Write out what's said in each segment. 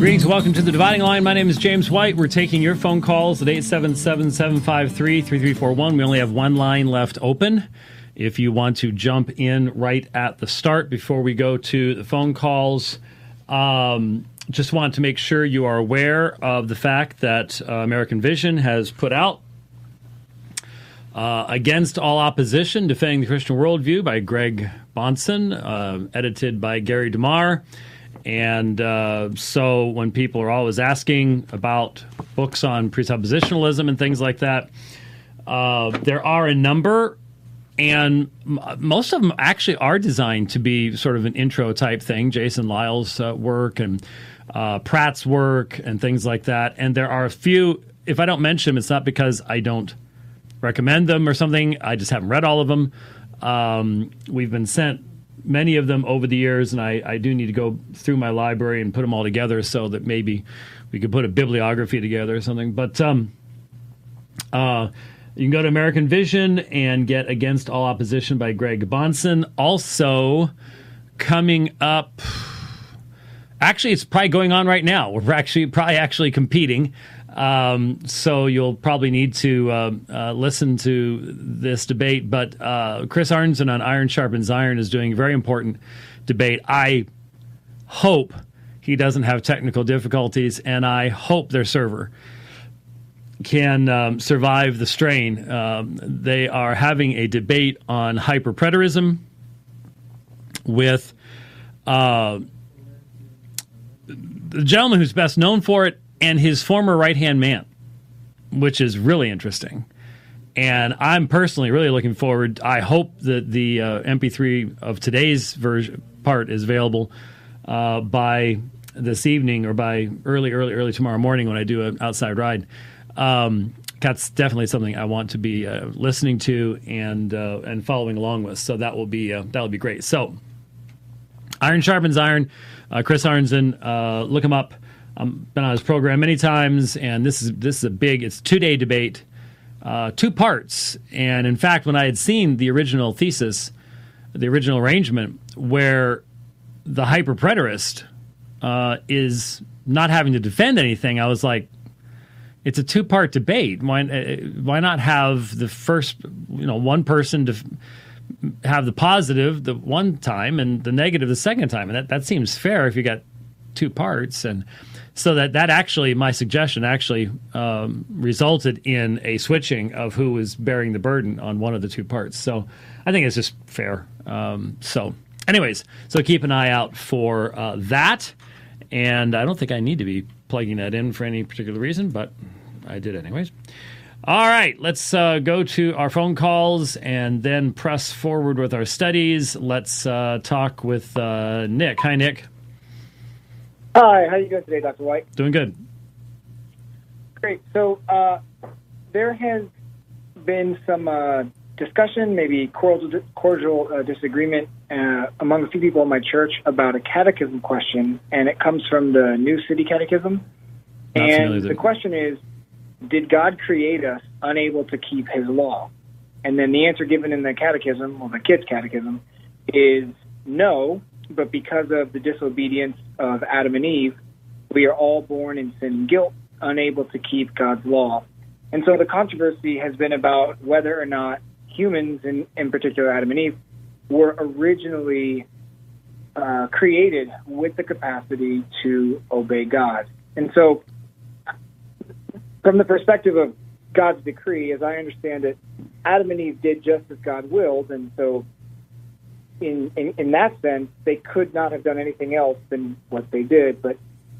Greetings, welcome to The Dividing Line. My name is James White. We're taking your phone calls at 877-753-3341. We only have one line left open. If you want to jump in right at the start before we go to the phone calls, just want to make sure you are aware of the fact that American Vision has put out Against All Opposition, Defending the Christian Worldview by Greg Bahnsen, edited by Gary DeMar. And so when people are always asking about books on presuppositionalism and things like that, there are a number, and most of them actually are designed to be sort of an intro type thing. Jason Lyle's work and Pratt's work and things like that. And there are a few, if I don't mention them, it's not because I don't recommend them or something. I just haven't read all of them. We've been sent many of them over the years, and I do need to go through my library and put them all together so that maybe we could put a bibliography together or something. But you can go to American Vision and get Against All Opposition by Greg Bahnsen. Also, coming up, actually, it's probably going on right now. We're probably competing. So you'll probably need to listen to this debate. But Chris Arnzen on Iron Sharpens Iron is doing a very important debate. I hope he doesn't have technical difficulties, and I hope their server can survive the strain. They are having a debate on hyperpreterism with the gentleman who's best known for it and his former right-hand man, which is really interesting. And I'm personally really looking forward. I hope that the MP3 of today's version part is available by this evening or by early tomorrow morning when I do an outside ride. That's definitely something I want to be listening to and following along with. So that will be great. So Iron Sharpens Iron. Chris Arnzen, look him up. I've been on his program many times, and this is a big. It's a 2-day debate, 2 parts. And in fact, when I had seen the original thesis, the original arrangement, where the hyperpreterist is not having to defend anything, I was like, it's a 2-part debate. Why not have the first, one person to have the positive the one time and the negative the second time, and that seems fair if you got 2 parts. And so that actually, my suggestion actually resulted in a switching of who was bearing the burden on one of the 2 parts. So I think it's just fair. So keep an eye out for that. And I don't think I need to be plugging that in for any particular reason, but I did anyways. All right, let's go to our phone calls and then press forward with our studies. Let's talk with Nick. Hi, Nick. Hi, how are you doing today, Dr. White? Doing good. Great. So there has been some discussion, maybe cordial disagreement among a few people in my church about a catechism question, and it comes from the New City Catechism. And the question is, did God create us unable to keep his law? And then the answer given in the catechism, or the kids' catechism, is no, but because of the disobedience of Adam and Eve, we are all born in sin and guilt, unable to keep God's law. And so the controversy has been about whether or not humans, in particular Adam and Eve, were originally created with the capacity to obey God. And so from the perspective of God's decree, as I understand it, Adam and Eve did just as God willed, and so in that sense, they could not have done anything else than what they did. But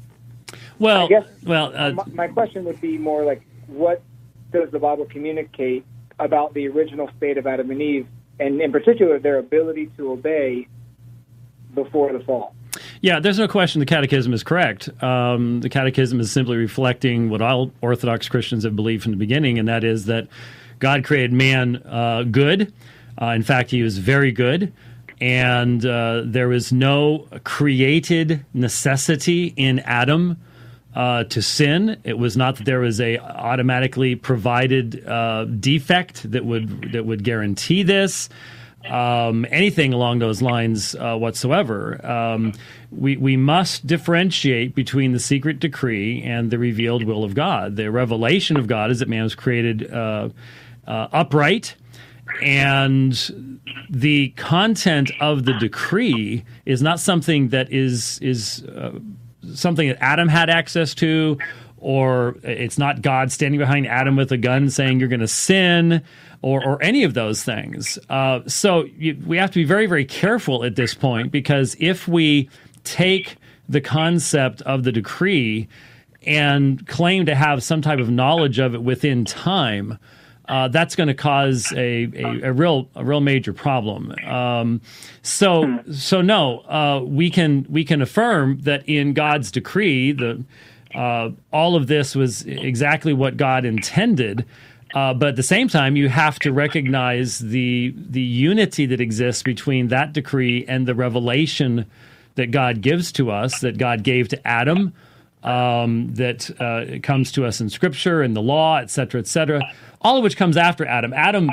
I guess my question would be more like, what does the Bible communicate about the original state of Adam and Eve, and in particular their ability to obey before the fall? Yeah, there's no question the Catechism is correct. The Catechism is simply reflecting what all Orthodox Christians have believed from the beginning, and that is that God created man good. In fact, he was very good. And there was no created necessity in Adam to sin. It was not that there was a automatically provided defect that would guarantee this. anything along those lines whatsoever. We must differentiate between the secret decree and the revealed will of God. The revelation of God is that man was created upright, and the content of the decree is not something that is something that Adam had access to, or it's not God standing behind Adam with a gun saying you're going to sin, or any of those things. So we have to be very, very careful at this point, because if we take the concept of the decree and claim to have some type of knowledge of it within time, that's going to cause a real major problem. So no, we can affirm that in God's decree, all of this was exactly what God intended. But at the same time, you have to recognize the unity that exists between that decree and the revelation that God gives to us, that God gave to Adam, that comes to us in Scripture and the law, et cetera, all of which comes after Adam. Adam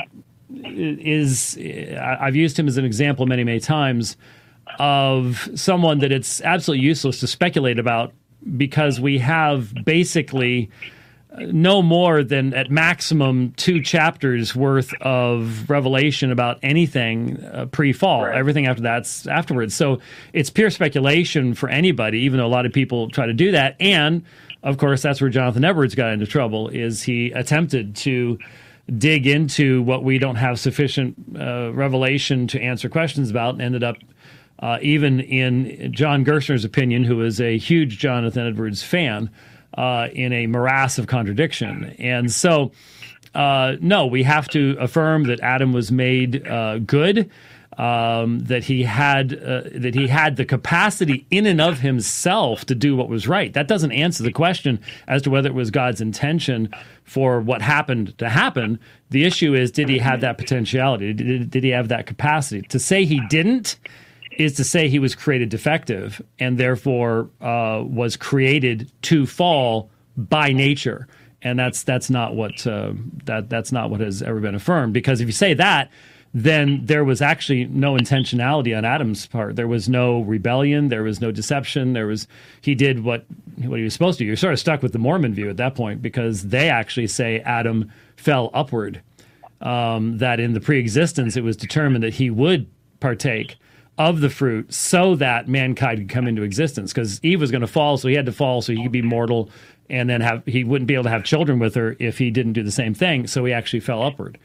is, I've used him as an example many, many times, of someone that it's absolutely useless to speculate about, because we have basically no more than at maximum 2 chapters worth of revelation about anything pre-fall. Right. Everything after that's afterwards. So it's pure speculation for anybody, even though a lot of people try to do that. And of course, that's where Jonathan Edwards got into trouble, is he attempted to dig into what we don't have sufficient revelation to answer questions about, and ended up even in John Gerstner's opinion, who is a huge Jonathan Edwards fan, in a morass of contradiction. And so, no, we have to affirm that Adam was made good, that he had the capacity in and of himself to do what was right. That doesn't answer the question as to whether it was God's intention for what happened to happen. The issue is, did he have that potentiality? Did he have that capacity? To say he didn't is to say he was created defective, and therefore was created to fall by nature, and that's not what that's not what has ever been affirmed. Because if you say that, then there was actually no intentionality on Adam's part. There was no rebellion. There was no deception. He did what he was supposed to do. You're sort of stuck with the Mormon view at that point, because they actually say Adam fell upward. That in the pre-existence, it was determined that he would partake of the fruit so that mankind could come into existence, because Eve was going to fall, so he had to fall so he could be mortal, and then he wouldn't be able to have children with her if he didn't do the same thing. So he actually fell upward.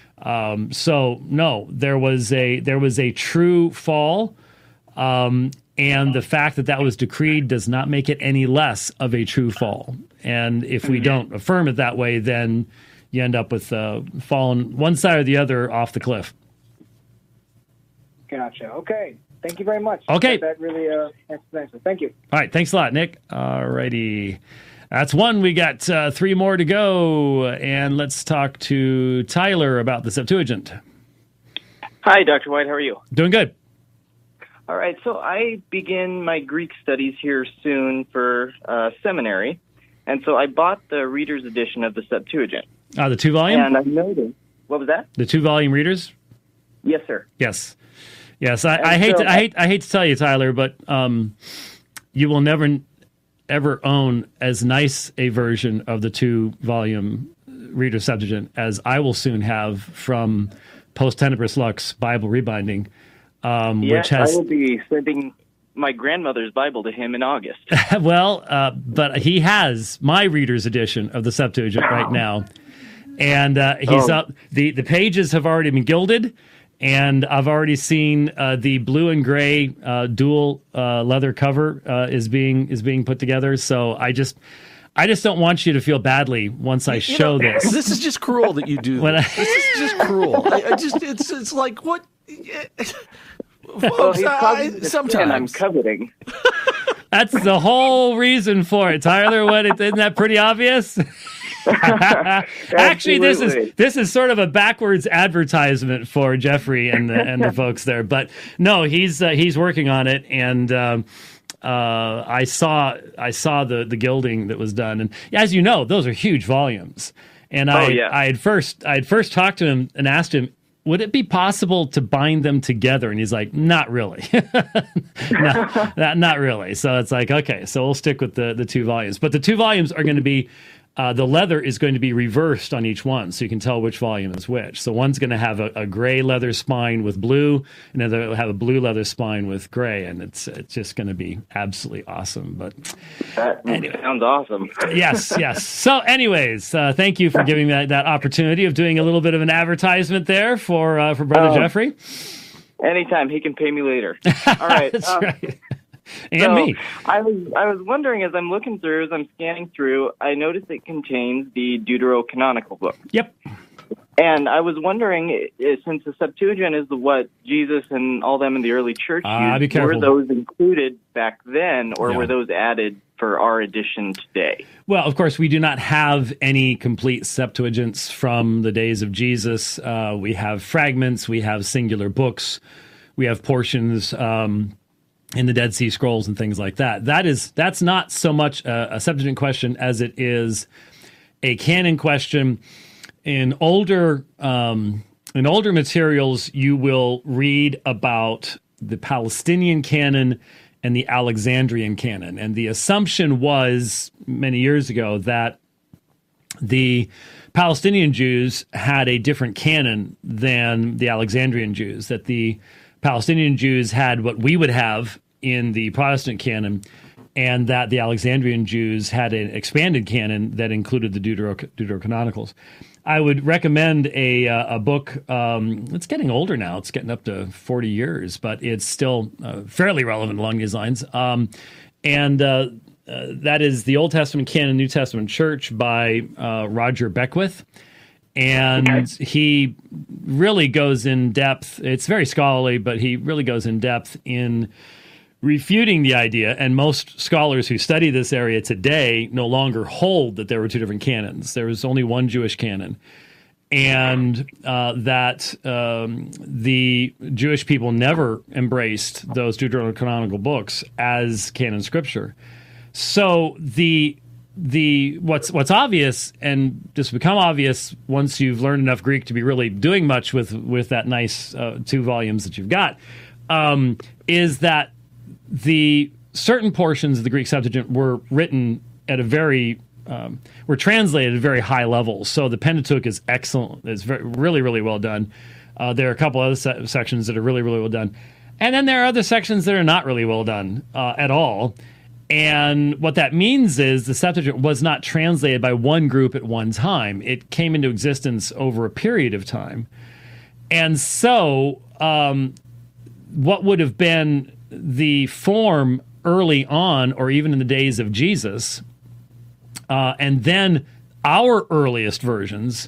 So no, there was a true fall, and the fact that was decreed does not make it any less of a true fall. And if we don't affirm it that way, then you end up with falling one side or the other off the cliff. Gotcha. Okay. Thank you very much. Okay. That really answers the answer. Thank you. All right. Thanks a lot, Nick. All righty. That's one. We got 3 more to go. And let's talk to Tyler about the Septuagint. Hi, Dr. White. How are you? Doing good. All right. So I begin my Greek studies here soon for seminary. And so I bought the reader's edition of the Septuagint. The 2-volume? And I noticed. What was that? The 2-volume readers? Yes, sir. Yes. I hate to tell you, Tyler, but you will never ever own as nice a version of the 2-volume Reader Septuagint as I will soon have from Post Tenebris Lux Bible Rebinding, which has. I will be sending my grandmother's Bible to him in August. Well, but he has my reader's edition of the Septuagint right now, and he's up. The pages have already been gilded. And I've already seen the blue and gray dual leather cover is being put together. So I just don't want you to feel badly once I show this. This is just cruel that you do this. This is just cruel. It's like what. Folks, sometimes I'm coveting. That's the whole reason for it, Tyler. Isn't that pretty obvious? Actually, this is sort of a backwards advertisement for Jeffrey and the folks there. But no, he's working on it, and I saw the gilding that was done, and as you know, those are huge volumes. And I had first talked to him and asked him, would it be possible to bind them together? And he's like, not really. not really. So it's like, okay, so we'll stick with the 2 volumes. But the 2 volumes are going to be, the leather is going to be reversed on each one, so you can tell which volume is which. So one's going to have a gray leather spine with blue, and then they'll have a blue leather spine with gray, and it's just going to be absolutely awesome. But that sounds awesome. Yes. So anyways, thank you for giving me that opportunity of doing a little bit of an advertisement there for Brother Jeffrey. Anytime. He can pay me later. All right. That's right. And me. I was wondering, as I'm looking through, as I'm scanning through, I noticed it contains the Deuterocanonical book. Yep. And I was wondering, since the Septuagint is what Jesus and all them in the early church used, were those included back then, or were those added for our edition today? Well, of course, we do not have any complete Septuagints from the days of Jesus. We have fragments, we have singular books, we have portions in the Dead Sea Scrolls and things like that. That's not so much a Septuagint question as it is a canon question. In older materials, you will read about the Palestinian canon and the Alexandrian canon. And the assumption was many years ago that the Palestinian Jews had a different canon than the Alexandrian Jews, that the Palestinian Jews had what we would have in the Protestant canon, and that the Alexandrian Jews had an expanded canon that included the Deuterocanonicals. I would recommend a book. It's getting older now. It's getting up to 40 years, but it's still fairly relevant along these lines. And that is the Old Testament Canon, New Testament Church by Roger Beckwith. And he really goes in depth. It's very scholarly, but he really goes in depth in refuting the idea, and most scholars who study this area today no longer hold that there were 2 different canons. There was only one Jewish canon, and that the Jewish people never embraced those Deuterocanonical books as canon scripture. So what's obvious, and just become obvious once you've learned enough Greek to be really doing much with that nice 2 volumes that you've got, is that the certain portions of the Greek Septuagint were written at were translated at very high levels. So the Pentateuch is excellent. It's really, really well done. There are a couple other sections that are really, really well done. And then there are other sections that are not really well done at all. And what that means is the Septuagint was not translated by one group at one time. It came into existence over a period of time. And so what would have been the form early on, or even in the days of Jesus, and then our earliest versions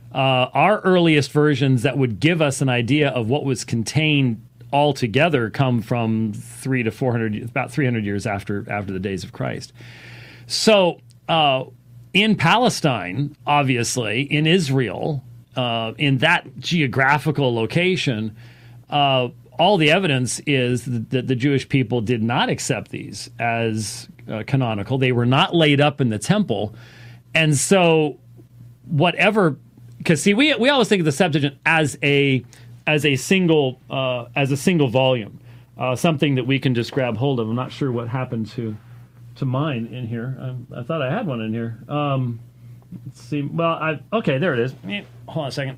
that would give us an idea of what was contained altogether come from about 300 years after the days of Christ. So in Palestine, obviously, in Israel, in that geographical location, all the evidence is that the Jewish people did not accept these as canonical. They were not laid up in the temple. And so whatever, because see, we always think of the Septuagint as a single volume, something that we can just grab hold of. I'm not sure what happened to mine in here. I thought I had one in here. Let's see. Well, okay, there it is. Hold on a second.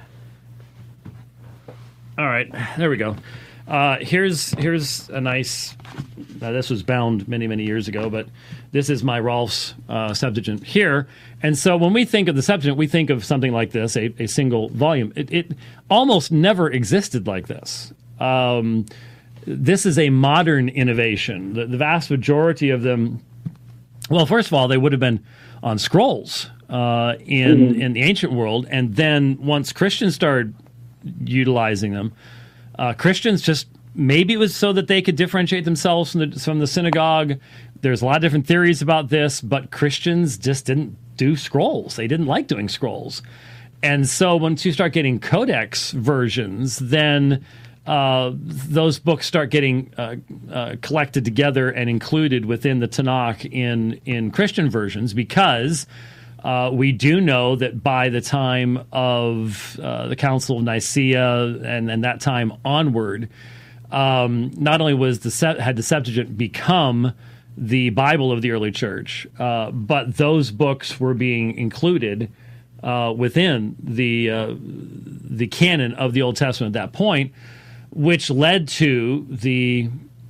All right, there we go. Here's a nice. This was bound many, many years ago, but this is my Rolf's Septuagint here. And so when we think of the Septuagint, we think of something like this, a single volume. It almost never existed like this. This is a modern innovation. The vast majority of them, well, first of all, they would have been on scrolls in the ancient world, and then once Christians started utilizing them, Christians just, maybe it was so that they could differentiate themselves from the synagogue. There's a lot of different theories about this, but Christians just didn't do scrolls. They didn't like doing scrolls. And so once you start getting codex versions, then those books start getting collected together and included within the Tanakh in Christian versions, because We do know that by the time of the Council of Nicaea and that time onward, not only had the Septuagint become the Bible of the early church, but those books were being included within the canon of the Old Testament at that point, which led to the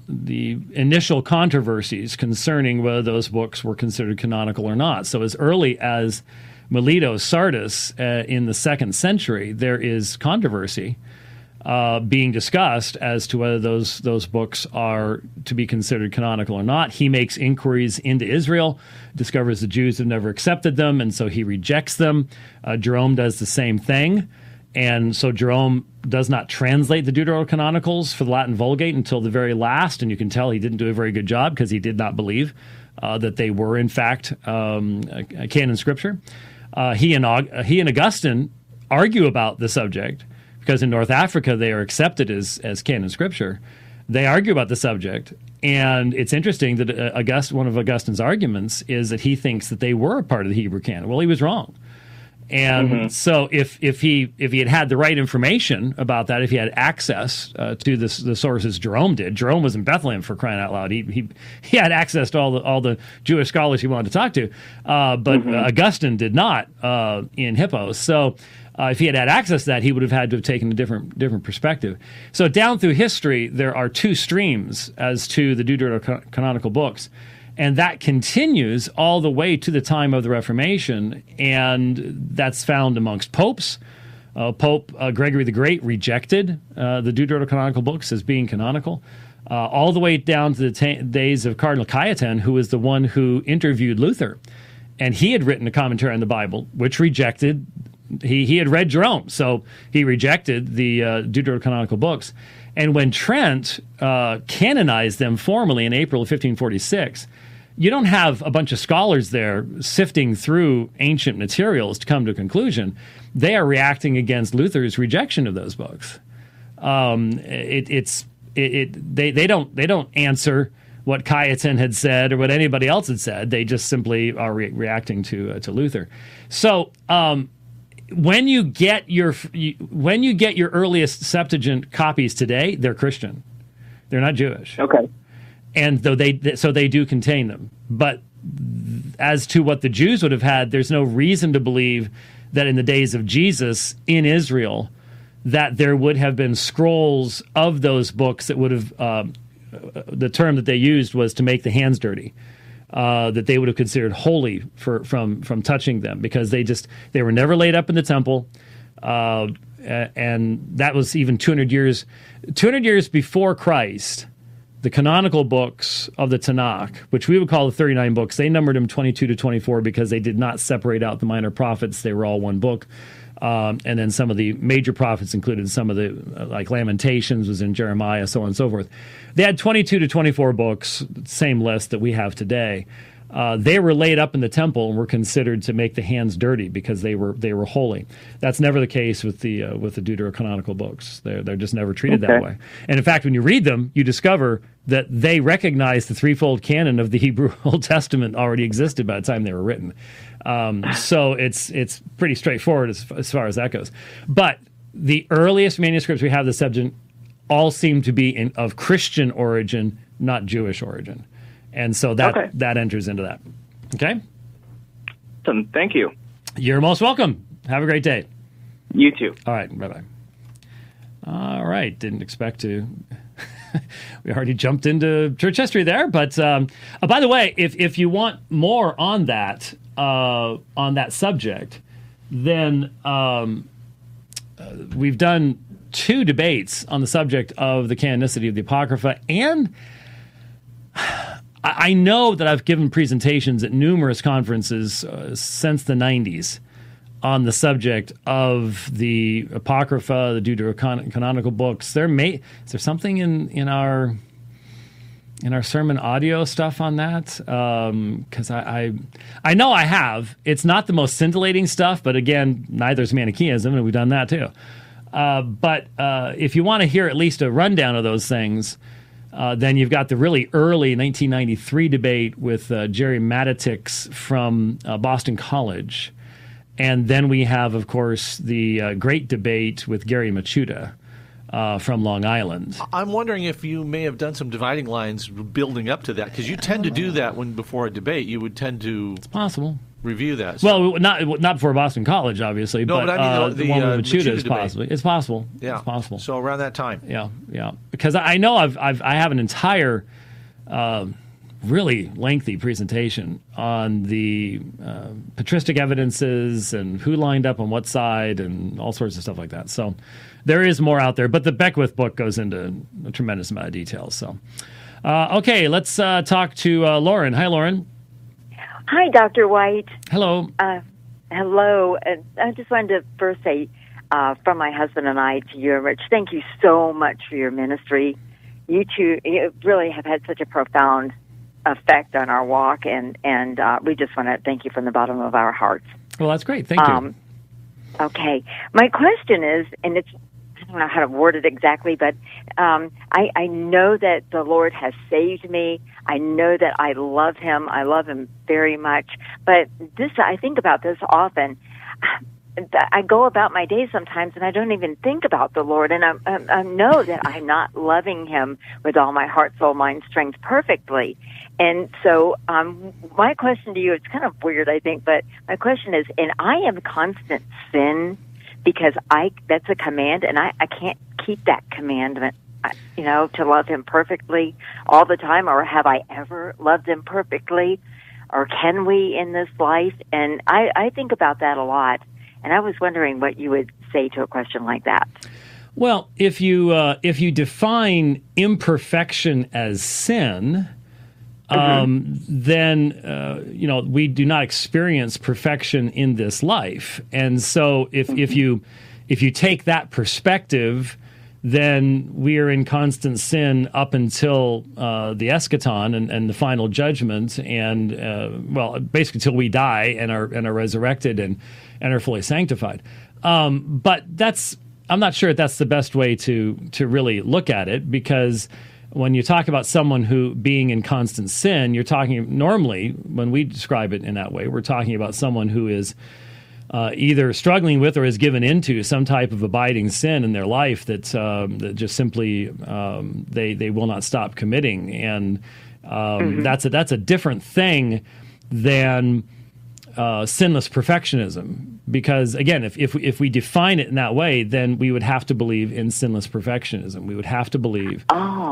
initial controversies concerning whether those books were considered canonical or not. So as early as Melito, Sardis in the 2nd century, there is controversy being discussed as to whether those books are to be considered canonical or not. He makes inquiries into Israel, discovers the Jews have never accepted them, and so he rejects them. Jerome does the same thing. And so Jerome does not translate the Deuterocanonicals for the Latin Vulgate until the very last, and you can tell he didn't do a very good job because he did not believe that they were, in fact, a canon scripture. He and Augustine argue about the subject because in North Africa they are accepted as canon scripture. They argue about the subject, and it's interesting that one of Augustine's arguments is that he thinks that they were a part of the Hebrew canon. Well, he was wrong. And so if he had the right information about that, if he had access to the sources Jerome did, Jerome was in Bethlehem, for crying out loud. He had access to all the Jewish scholars he wanted to talk to, but Augustine did not in Hippos. So if he had access to that, he would have had to have taken a different perspective. So down through history, there are two streams as to the Deuterocanonical books. And that continues all the way to the time of the Reformation, and that's found amongst popes. Pope Gregory the Great rejected the Deuterocanonical books as being canonical, all the way down to the days of Cardinal Cajetan, who was the one who interviewed Luther. And he had written a commentary on the Bible, which rejected, he had read Jerome, so he rejected the Deuterocanonical books. And when Trent canonized them formally in April of 1546, you don't have a bunch of scholars there sifting through ancient materials to come to a conclusion. They are reacting against Luther's rejection of those books. They don't answer what Cajetan had said or what anybody else had said. They just simply are reacting to Luther. So when you get your earliest Septuagint copies today, they're Christian. They're not Jewish. Okay. And though they do contain them. But as to what the Jews would have had, there's no reason to believe that in the days of Jesus in Israel that there would have been scrolls of those books that would have the term that they used was to make the hands dirty, that they would have considered holy from touching them, because they were never laid up in the temple, and that was even 200 years before Christ. The canonical books of the Tanakh, which we would call the 39 books, they numbered them 22 to 24 because they did not separate out the minor prophets. They were all one book. And then some of the major prophets included some of the, like Lamentations was in Jeremiah, so on and so forth. They had 22 to 24 books, same list that we have today. They were laid up in the temple and were considered to make the hands dirty because they were holy. That's never the case with the Deuterocanonical books. They're just never treated that way. And in fact, when you read them, you discover that they recognize the threefold canon of the Hebrew Old Testament already existed by the time they were written. So it's pretty straightforward as far as that goes. But the earliest manuscripts we have of the Septuagint all seem to be of Christian origin, not Jewish origin. And so that enters into that. Okay? Awesome. Thank you. You're most welcome. Have a great day. You too. All right. Bye-bye. All right. Didn't expect to. We already jumped into church history there. But by the way, if you want more on that subject, then we've done 2 debates on the subject of the canonicity of the Apocrypha, and I know that I've given presentations at numerous conferences since the 90s on the subject of the Apocrypha, the Deuterocanonical books. Is there something in our sermon audio stuff on that? Because I know I have. It's not the most scintillating stuff, but again, neither is Manichaeism, and we've done that too. But if you want to hear at least a rundown of those things, Then you've got the really early 1993 debate with Jerry Matitix from Boston College. And then we have, of course, the great debate with Gary Machuda from Long Island. I'm wondering if you may have done some dividing lines building up to that, because you tend to do that when before a debate. You would tend to it's possible review that. So. Well, not before Boston College, obviously. No, but I mean the one with Machuda is debate. possible. It's possible. Yeah, it's possible. So around that time. Yeah. Because I know I have an entire. Really lengthy presentation on the patristic evidences and who lined up on what side and all sorts of stuff like that. So there is more out there, but the Beckwith book goes into a tremendous amount of details. So, okay, let's talk to Lauren. Hi, Lauren. Hi, Dr. White. Hello. Hello. I just wanted to first say from my husband and I to you, Rich, thank you so much for your ministry. You two really have had such a profound effect on our walk, and we just want to thank you from the bottom of our hearts. Well, that's great. Thank you. Okay. My question is, and I don't know how to word it exactly, but I know that the Lord has saved me. I know that I love Him. I love Him very much. But I think about this often. I go about my day sometimes and I don't even think about the Lord, and I know that I'm not loving Him with all my heart, soul, mind, strength perfectly. And so my question to you, it's kind of weird, I think, but my question is, and I am constant sin because that's a command, and I can't keep that commandment, to love Him perfectly all the time, or have I ever loved Him perfectly, or can we in this life? And I think about that a lot. And I was wondering what you would say to a question like that. Well, if you define imperfection as sin, then we do not experience perfection in this life. And so, if you take that perspective, then we are in constant sin up until the eschaton and the final judgment, and basically until we die and are resurrected and are fully sanctified. But I'm not sure that's the best way to really look at it, because when you talk about someone who being in constant sin, you're talking normally, when we describe it in that way, we're talking about someone who is either struggling with or is given into some type of abiding sin in their life that just simply they will not stop committing, and that's a different thing than sinless perfectionism. Because again, if we define it in that way, then we would have to believe in sinless perfectionism. We would have to believe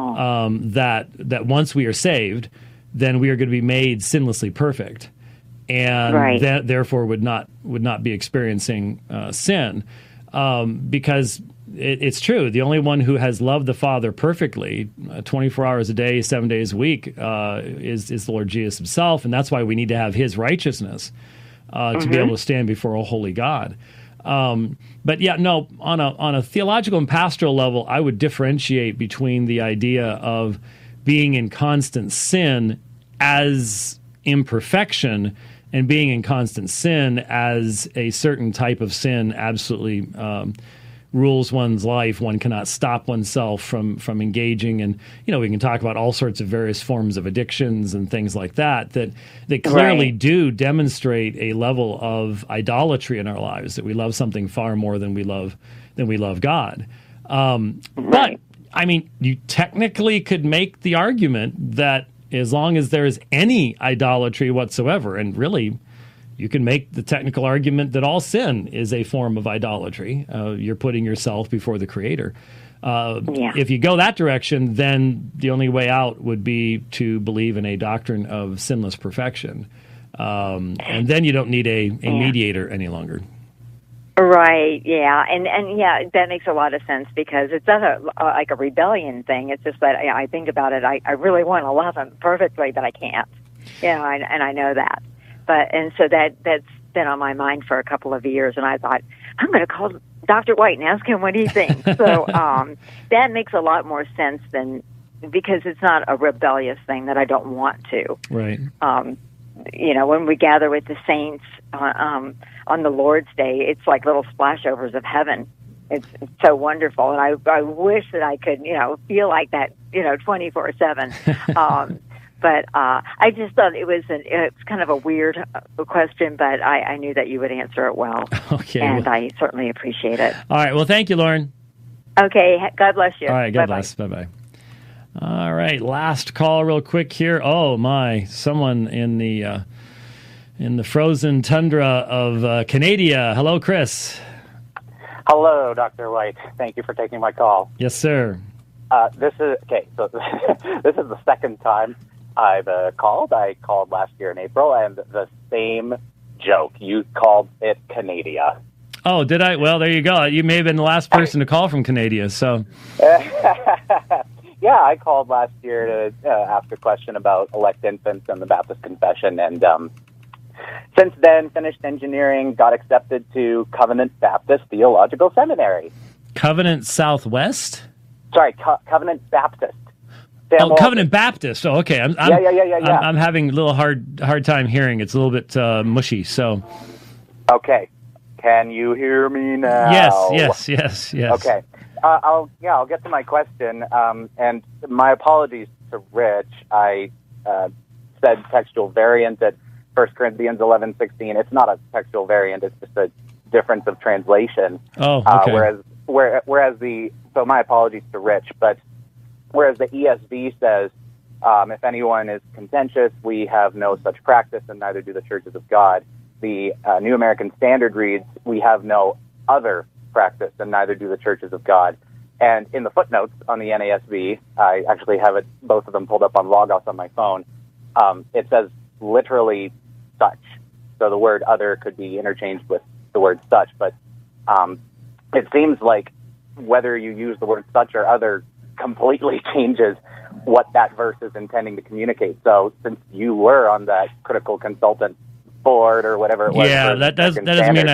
that once we are saved, then we are going to be made sinlessly perfect, and that therefore would not be experiencing sin, because it's true. The only one who has loved the Father perfectly, 24 hours a day, 7 days a week, is the Lord Jesus Himself, and that's why we need to have His righteousness to be able to stand before a holy God. But yeah, no, on a theological and pastoral level, I would differentiate between the idea of being in constant sin as imperfection and being in constant sin as a certain type of sin absolutely rules one's life. One cannot stop oneself from engaging, and we can talk about all sorts of various forms of addictions and things like that clearly do demonstrate a level of idolatry in our lives, that we love something far more than we love God. But I mean, you technically could make the argument that as long as there is any idolatry whatsoever, and really you can make the technical argument that all sin is a form of idolatry. You're putting yourself before the Creator. If you go that direction, then the only way out would be to believe in a doctrine of sinless perfection. And then you don't need a mediator any longer. Right, yeah. And yeah, that makes a lot of sense, because it's not like a rebellion thing. It's just that I think about it, I really want to love Him perfectly, but I can't. And I know that. And so that's been on my mind for a couple of years, and I thought, I'm going to call Dr. White and ask him what he thinks. So that makes a lot more sense because it's not a rebellious thing that I don't want to. Right. When we gather with the saints on the Lord's Day, it's like little splashovers of heaven. It's so wonderful, and I wish that I could, feel like that, 24/7. But I just thought it's kind of a weird question, but I knew that you would answer it well. Okay. And I certainly appreciate it. All right. Well, thank you, Lauren. Okay. God bless you. All right. God bless. Bye-bye. All right. Last call real quick here. Oh, my. Someone in the frozen tundra of Canada. Hello, Chris. Hello, Dr. White. Thank you for taking my call. Yes, sir. This is the second time I've called. I called last year in April, and the same joke. You called it Canada. Oh, did I? Well, there you go. You may have been the last person to call from Canada, so. Yeah, I called last year to ask a question about elect infants and the Baptist Confession, and since then, finished engineering, got accepted to Covenant Baptist Theological Seminary. Covenant Southwest? Sorry, Covenant Baptist. Covenant Baptist. Oh, okay. Yeah. I'm having a little hard time hearing. It's a little bit mushy. So. Okay. Can you hear me now? Yes. Okay. I'll get to my question. And my apologies to Rich. I said textual variant at 1 Corinthians 11:16. It's not a textual variant. It's just a difference of translation. Oh, okay. Whereas so my apologies to Rich, but whereas the ESV says, if anyone is contentious, we have no such practice, and neither do the churches of God. The New American Standard reads, we have no other practice, and neither do the churches of God. And in the footnotes on the NASB, I actually have both of them pulled up on Logos on my phone. It says literally such. So the word other could be interchanged with the word such, but it seems like whether you use the word such or other completely changes what that verse is intending to communicate. So since you were on that critical consultant board or whatever it was. Yeah, that doesn't mean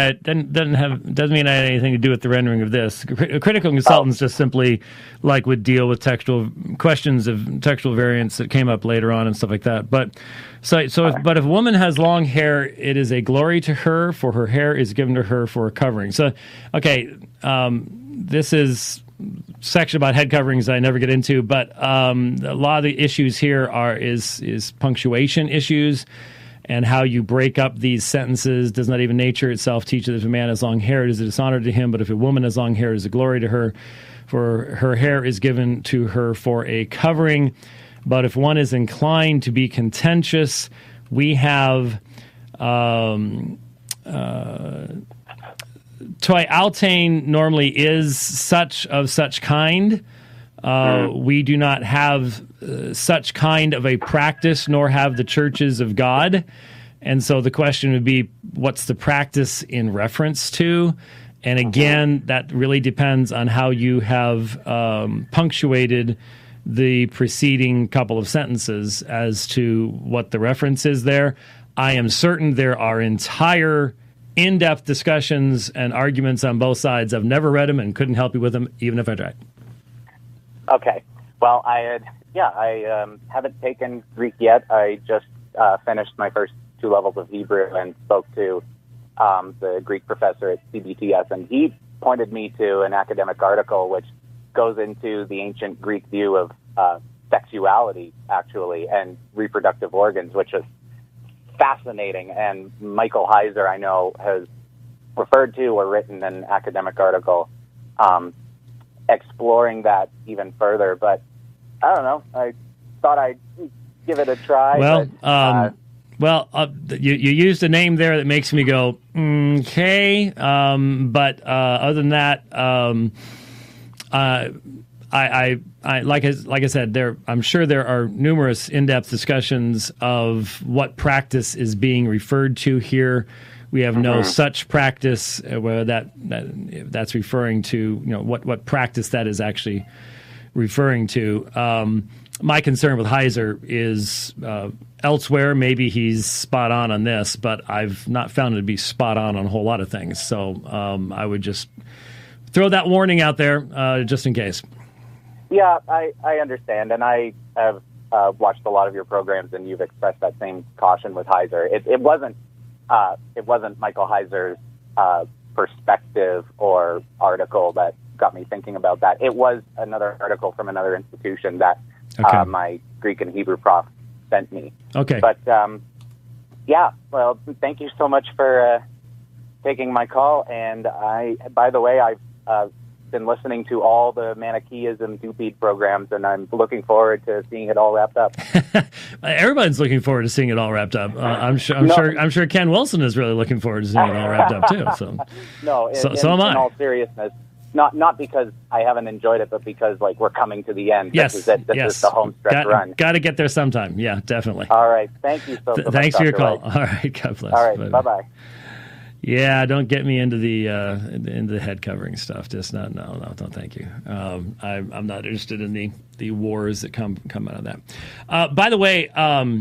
I had anything to do with the rendering of this. Critical consultants just simply would deal with textual questions of textual variants that came up later on and stuff like that. But if a woman has long hair, it is a glory to her, for her hair is given to her for a covering. So, okay, this is section about head coverings I never get into, but a lot of the issues here is punctuation issues. And how you break up these sentences. Does not even nature itself teach that if a man has long hair, it is a dishonor to him, but if a woman has long hair, it is a glory to her, for her hair is given to her for a covering. But if one is inclined to be contentious, we have toi altain normally is such of such kind. We do not have such kind of a practice, nor have the churches of God. And so the question would be, what's the practice in reference to? And again, that really depends on how you have punctuated the preceding couple of sentences as to what the reference is there. I am certain there are entire in-depth discussions and arguments on both sides. I've never read them and couldn't help you with them, even if I tried. Okay. Well, I haven't taken Greek yet. I just finished my first 2 levels of Hebrew and spoke to the Greek professor at CBTS, and he pointed me to an academic article which goes into the ancient Greek view of sexuality, actually, and reproductive organs, which is fascinating. And Michael Heiser, I know, has referred to or written an academic article exploring that even further, but I don't know. I thought I'd give it a try. You used a name there that makes me go, okay. But other than that, I like I said, I'm sure there are numerous in-depth discussions of what practice is being referred to here. We have no such practice, where that's referring to, what practice that is actually referring to. My concern with Heiser is elsewhere. Maybe he's spot on this, but I've not found it to be spot on a whole lot of things. So I would just throw that warning out there just in case. Yeah, I understand, and I have watched a lot of your programs, and you've expressed that same caution with Heiser. It wasn't Michael Heiser's perspective or article that got me thinking about that. It was another article from another institution that my Greek and Hebrew prof sent me. Okay. But, yeah, well, thank you so much for taking my call. And by the way, I've been listening to all the Manichaeism Dupeed programs, and I'm looking forward to seeing it all wrapped up. Everybody's looking forward to seeing it all wrapped up. I'm sure Ken Wilson is really looking forward to seeing it all wrapped up too. So no, so am I. In all seriousness, not because I haven't enjoyed it, but because we're coming to the end. Yes, this is the home stretch run. Got to get there sometime. Yeah, definitely. All right, thank you so much. Thanks for your call. White. All right, God bless. All right, bye-bye. Yeah, don't get me into the head covering stuff. Just no, don't. Thank you. I'm not interested in the wars that come out of that. By the way,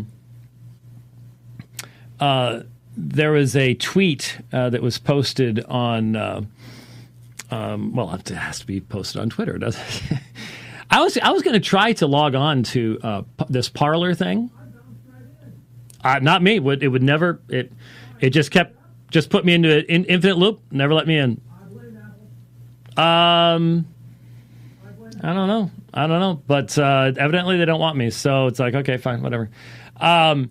there was a tweet that was posted on. Well, it has to be posted on Twitter, doesn't it? I was going to try to log on to this Parler thing. Not me. It would never. It just put me into an infinite loop. Never let me in. I don't know. But evidently they don't want me. So it's like, okay, fine, whatever. Anthony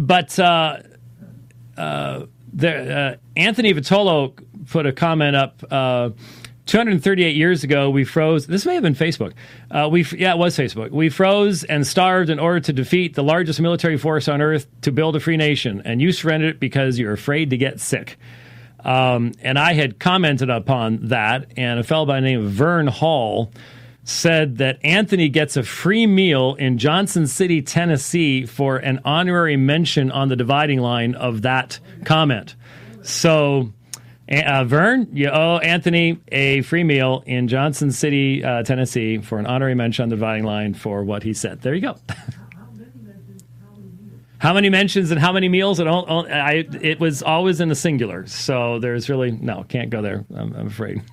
Vitolo put a comment up. 238 years ago, we froze. This may have been Facebook. It was Facebook. We froze and starved in order to defeat the largest military force on earth to build a free nation. And you surrendered because you're afraid to get sick. And I had commented upon that. And a fellow by the name of Vern Hall said that Anthony gets a free meal in Johnson City, Tennessee for an honorary mention on the dividing line of that comment. So... Vern, you owe Anthony a free meal in Johnson City, Tennessee, for an honorary mention on the dividing line for what he said. There you go. How many mentions and how many meals? It was always in the singular, so there's really can't go there. I'm afraid.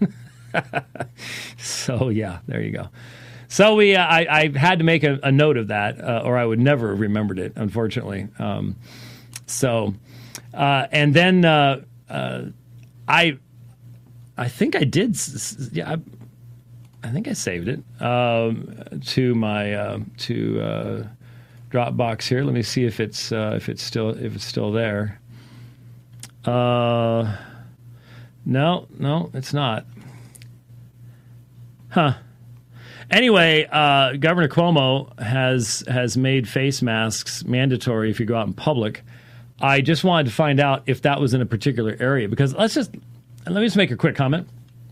So yeah, there you go. So I had to make a note of that, or I would never have remembered it, unfortunately. And then. I think I did. Yeah, I think I saved it to my Dropbox here. Let me see if it's still there. No, it's not. Huh. Anyway, Governor Cuomo has made face masks mandatory if you go out in public. I just wanted to find out if that was in a particular area, because let me just make a quick comment.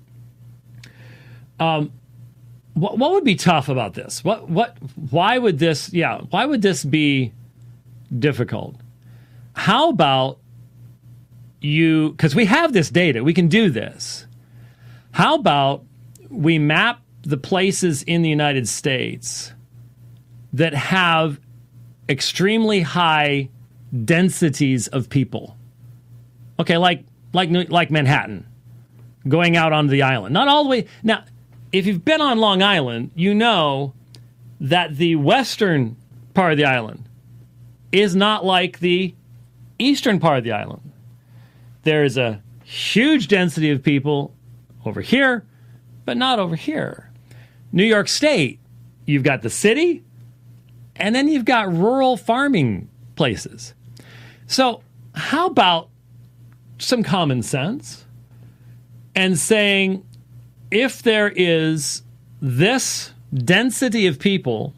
What would be tough about this? Why would this be difficult? How about you, because we have this data, we can do this. How about we map the places in the United States that have extremely high densities of people. Okay, like Manhattan, going out onto the island. Not all the way. Now, if you've been on Long Island, you know that the western part of the island is not like the eastern part of the island. There is a huge density of people over here, but not over here. New York State, you've got the city, and then you've got rural farming places. So how about some common sense and saying, if there is this density of people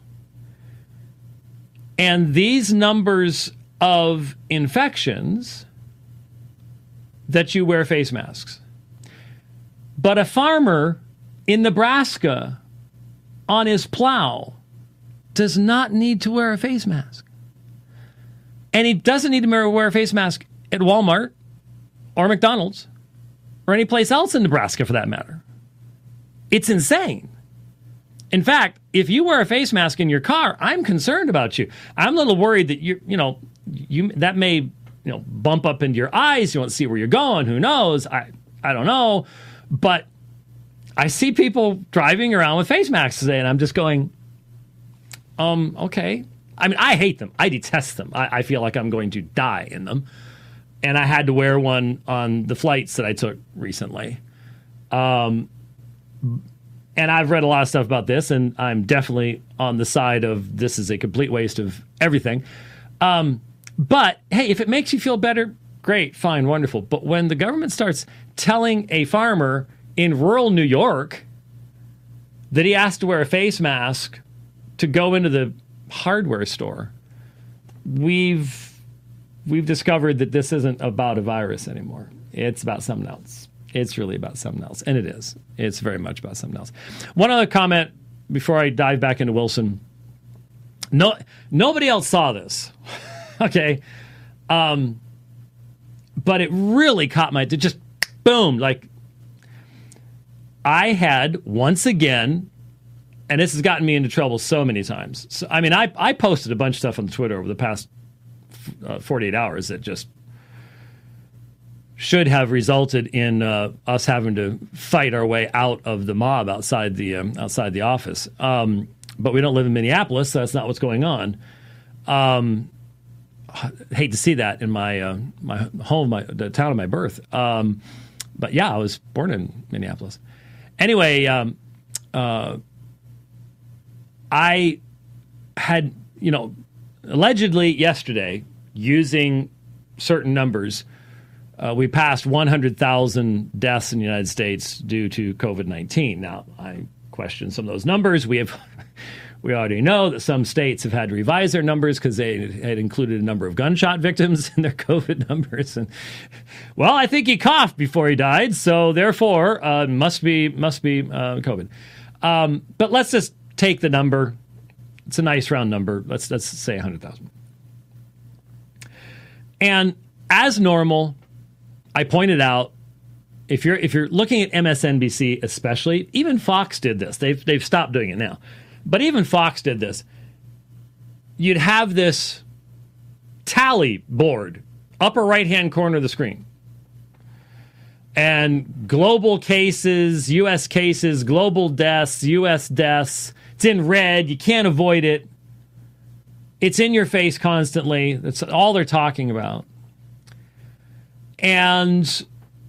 and these numbers of infections, that you wear face masks. But a farmer in Nebraska on his plow does not need to wear a face mask. And he doesn't need to wear a face mask at Walmart or McDonald's or any place else in Nebraska for that matter. It's insane. In fact, if you wear a face mask in your car, I'm concerned about you. I'm a little worried that that may bump up into your eyes. You won't see where you're going. Who knows? I don't know. But I see people driving around with face masks today, and I'm just going, okay. I mean, I hate them. I detest them. I feel like I'm going to die in them. and I had to wear one on the flights that I took recently. And I've read a lot of stuff about this, and I'm definitely on the side of this is a complete waste of everything. But, hey, if it makes you feel better, great, fine, wonderful. But when the government starts telling a farmer in rural New York that he has to wear a face mask to go into the hardware store, we've discovered that this isn't about a virus anymore. It's about something else. It's really about something else. And it is. It's very much about something else. One other comment before I dive back into Wilson. Nobody else saw this. Okay. But it really caught my... Just boom. Like, I had, once again... And this has gotten me into trouble so many times. So, I mean, I posted a bunch of stuff on Twitter over the past 48 hours that just should have resulted in us having to fight our way out of the mob outside the office. But we don't live in Minneapolis, so that's not what's going on. Hate to see that in my home, the town of my birth. But yeah, I was born in Minneapolis. Anyway, I had, allegedly yesterday, using certain numbers, we passed 100,000 deaths in the United States due to COVID-19. Now, I question some of those numbers. We already know that some states have had to revise their numbers because they had included a number of gunshot victims in their COVID numbers. And, well, I think he coughed before he died, so therefore, must be COVID. But let's just take the number. It's a nice round number. Let's say 100,000. And as normal, I pointed out, if you're looking at MSNBC especially, even Fox did this. They've stopped doing it now. But even Fox did this. You'd have this tally board, upper right-hand corner of the screen. And global cases, U.S. cases, global deaths, U.S. deaths. It's in red. You can't avoid it. It's in your face constantly. That's all they're talking about. And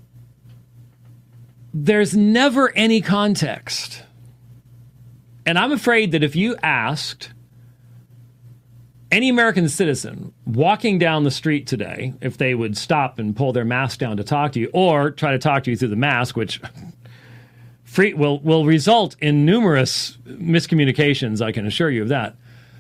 there's never any context. And I'm afraid that if you asked any American citizen walking down the street today if they would stop and pull their mask down to talk to you, or try to talk to you through the mask, which will result in numerous miscommunications, I can assure you of that,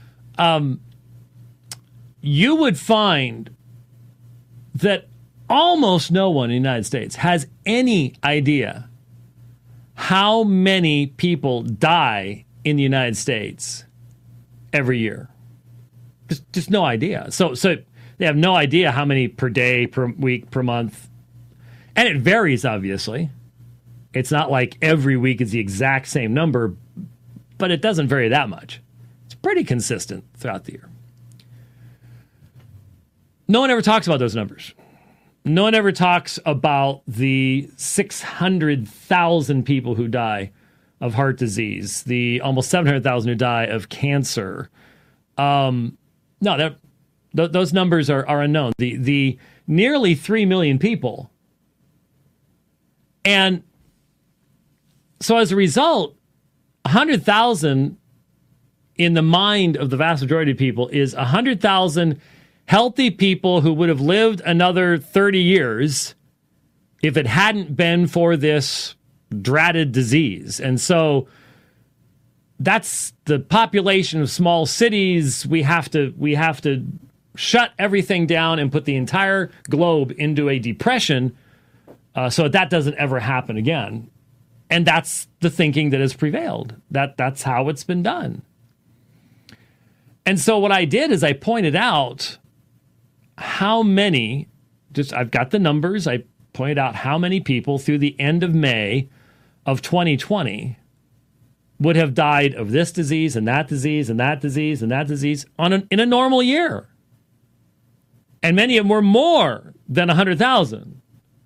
you would find that almost no one in the United States has any idea how many people die in the United States every year. Just no idea. So they have no idea how many per day, per week, per month. And it varies, obviously. It's not like every week is the exact same number, but it doesn't vary that much. It's pretty consistent throughout the year. No one ever talks about those numbers. No one ever talks about the 600,000 people who die of heart disease, the almost 700,000 who die of cancer. No, those numbers are unknown. The nearly 3 million people. And so as a result, 100,000 in the mind of the vast majority of people is 100,000 healthy people who would have lived another 30 years if it hadn't been for this dreaded disease. And so that's the population of small cities. We have to shut everything down and put the entire globe into a depression so that doesn't ever happen again. And that's the thinking that has prevailed. That's how it's been done. And so what I did is I pointed out how many, I've got the numbers, I pointed out how many people through the end of May of 2020 would have died of this disease and that disease and that disease and that disease in a normal year. And many of them were more than 100,000.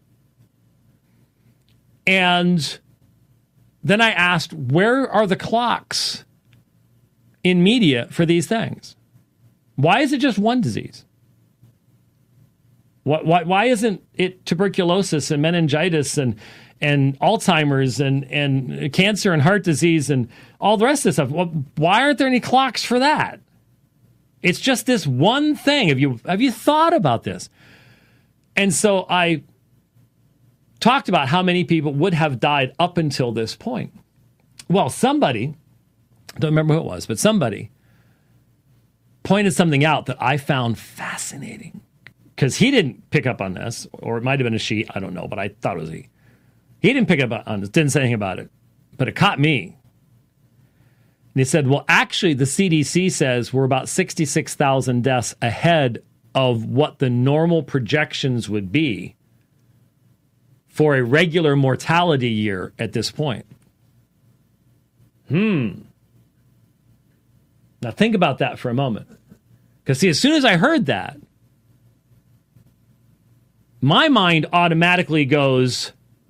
And then I asked, where are the clocks in media for these things? Why is it just one disease? Why isn't it tuberculosis and meningitis and Alzheimer's and cancer and heart disease and all the rest of this stuff? Why aren't there any clocks for that? It's just this one thing. Have you thought about this? And so I talked about how many people would have died up until this point. Well, somebody, don't remember who it was, but somebody pointed something out that I found fascinating. Because he didn't pick up on this, or it might have been a she, I don't know, but I thought it was he. He didn't pick up on this, didn't say anything about it, but it caught me. And he said, well, actually, the CDC says we're about 66,000 deaths ahead of what the normal projections would be for a regular mortality year at this point. Now think about that for a moment. Because see, as soon as I heard that, my mind automatically goes,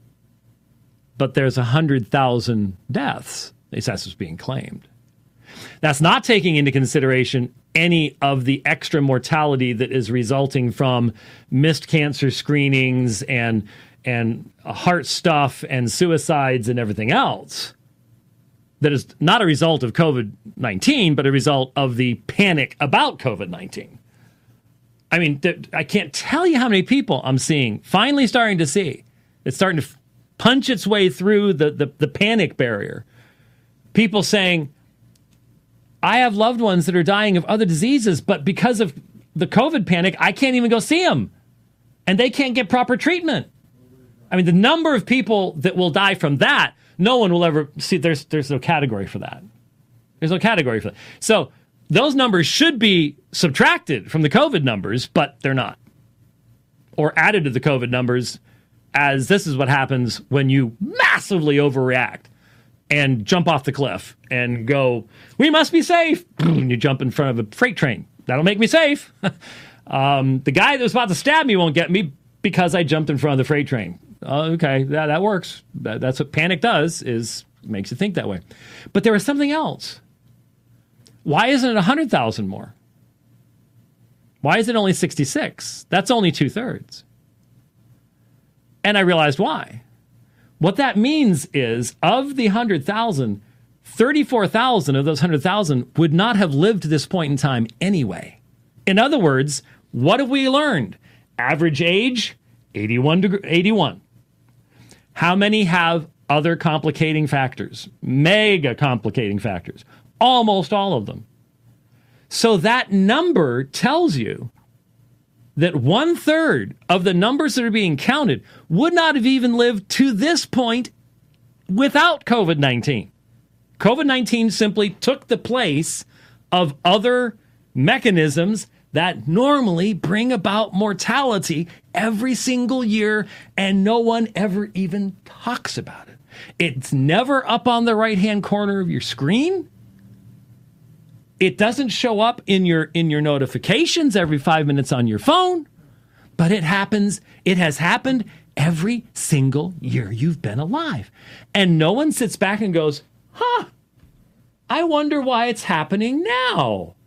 but there's 100,000 deaths. At least that's what's being claimed. That's not taking into consideration any of the extra mortality that is resulting from missed cancer screenings and heart stuff and suicides and everything else. That is not a result of COVID-19, but a result of the panic about COVID-19. I mean, I can't tell you how many people I'm seeing, finally starting to see. It's starting to punch its way through the panic barrier. People saying, I have loved ones that are dying of other diseases, but because of the COVID panic, I can't even go see them. And they can't get proper treatment. I mean, the number of people that will die from that, no one will ever see. There's no category for that. There's no category for that. So those numbers should be subtracted from the COVID numbers, but they're not. Or added to the COVID numbers, as this is what happens when you massively overreact and jump off the cliff and go, we must be safe. And you jump in front of a freight train. That'll make me safe. The guy that was about to stab me won't get me because I jumped in front of the freight train. Okay, that works. That's what panic does, is makes you think that way. But there was something else. Why isn't it 100,000 more? Why is it only 66? That's only 2/3. And I realized why. What that means is, of the 100,000, 34,000 of those 100,000 would not have lived to this point in time anyway. In other words, what have we learned? Average age, 81. How many have other complicating factors? Mega complicating factors. Almost all of them. So that number tells you that 1/3 of the numbers that are being counted would not have even lived to this point without COVID-19. COVID-19 simply took the place of other mechanisms that normally bring about mortality every single year, and no one ever even talks about it. It's never up on the right-hand corner of your screen. It doesn't show up in your notifications every 5 minutes on your phone, but it happens. It has happened every single year you've been alive. And no one sits back and goes, I wonder why it's happening now.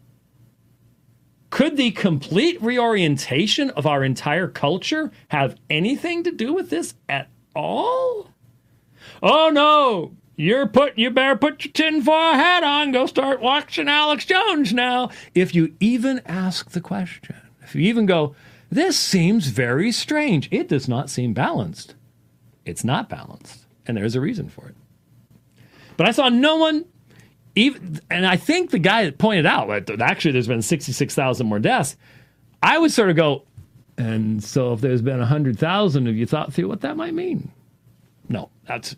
Could the complete reorientation of our entire culture have anything to do with this at all? Oh no, you better put your tinfoil hat on, go start watching Alex Jones now. If you even ask the question, if you even go, this seems very strange, it does not seem balanced. It's not balanced, and there's a reason for it. But I saw no one, even, and I think the guy that pointed out that actually there's been 66,000 more deaths, I would sort of go, and so if there's been 100,000, have you thought through what that might mean? No,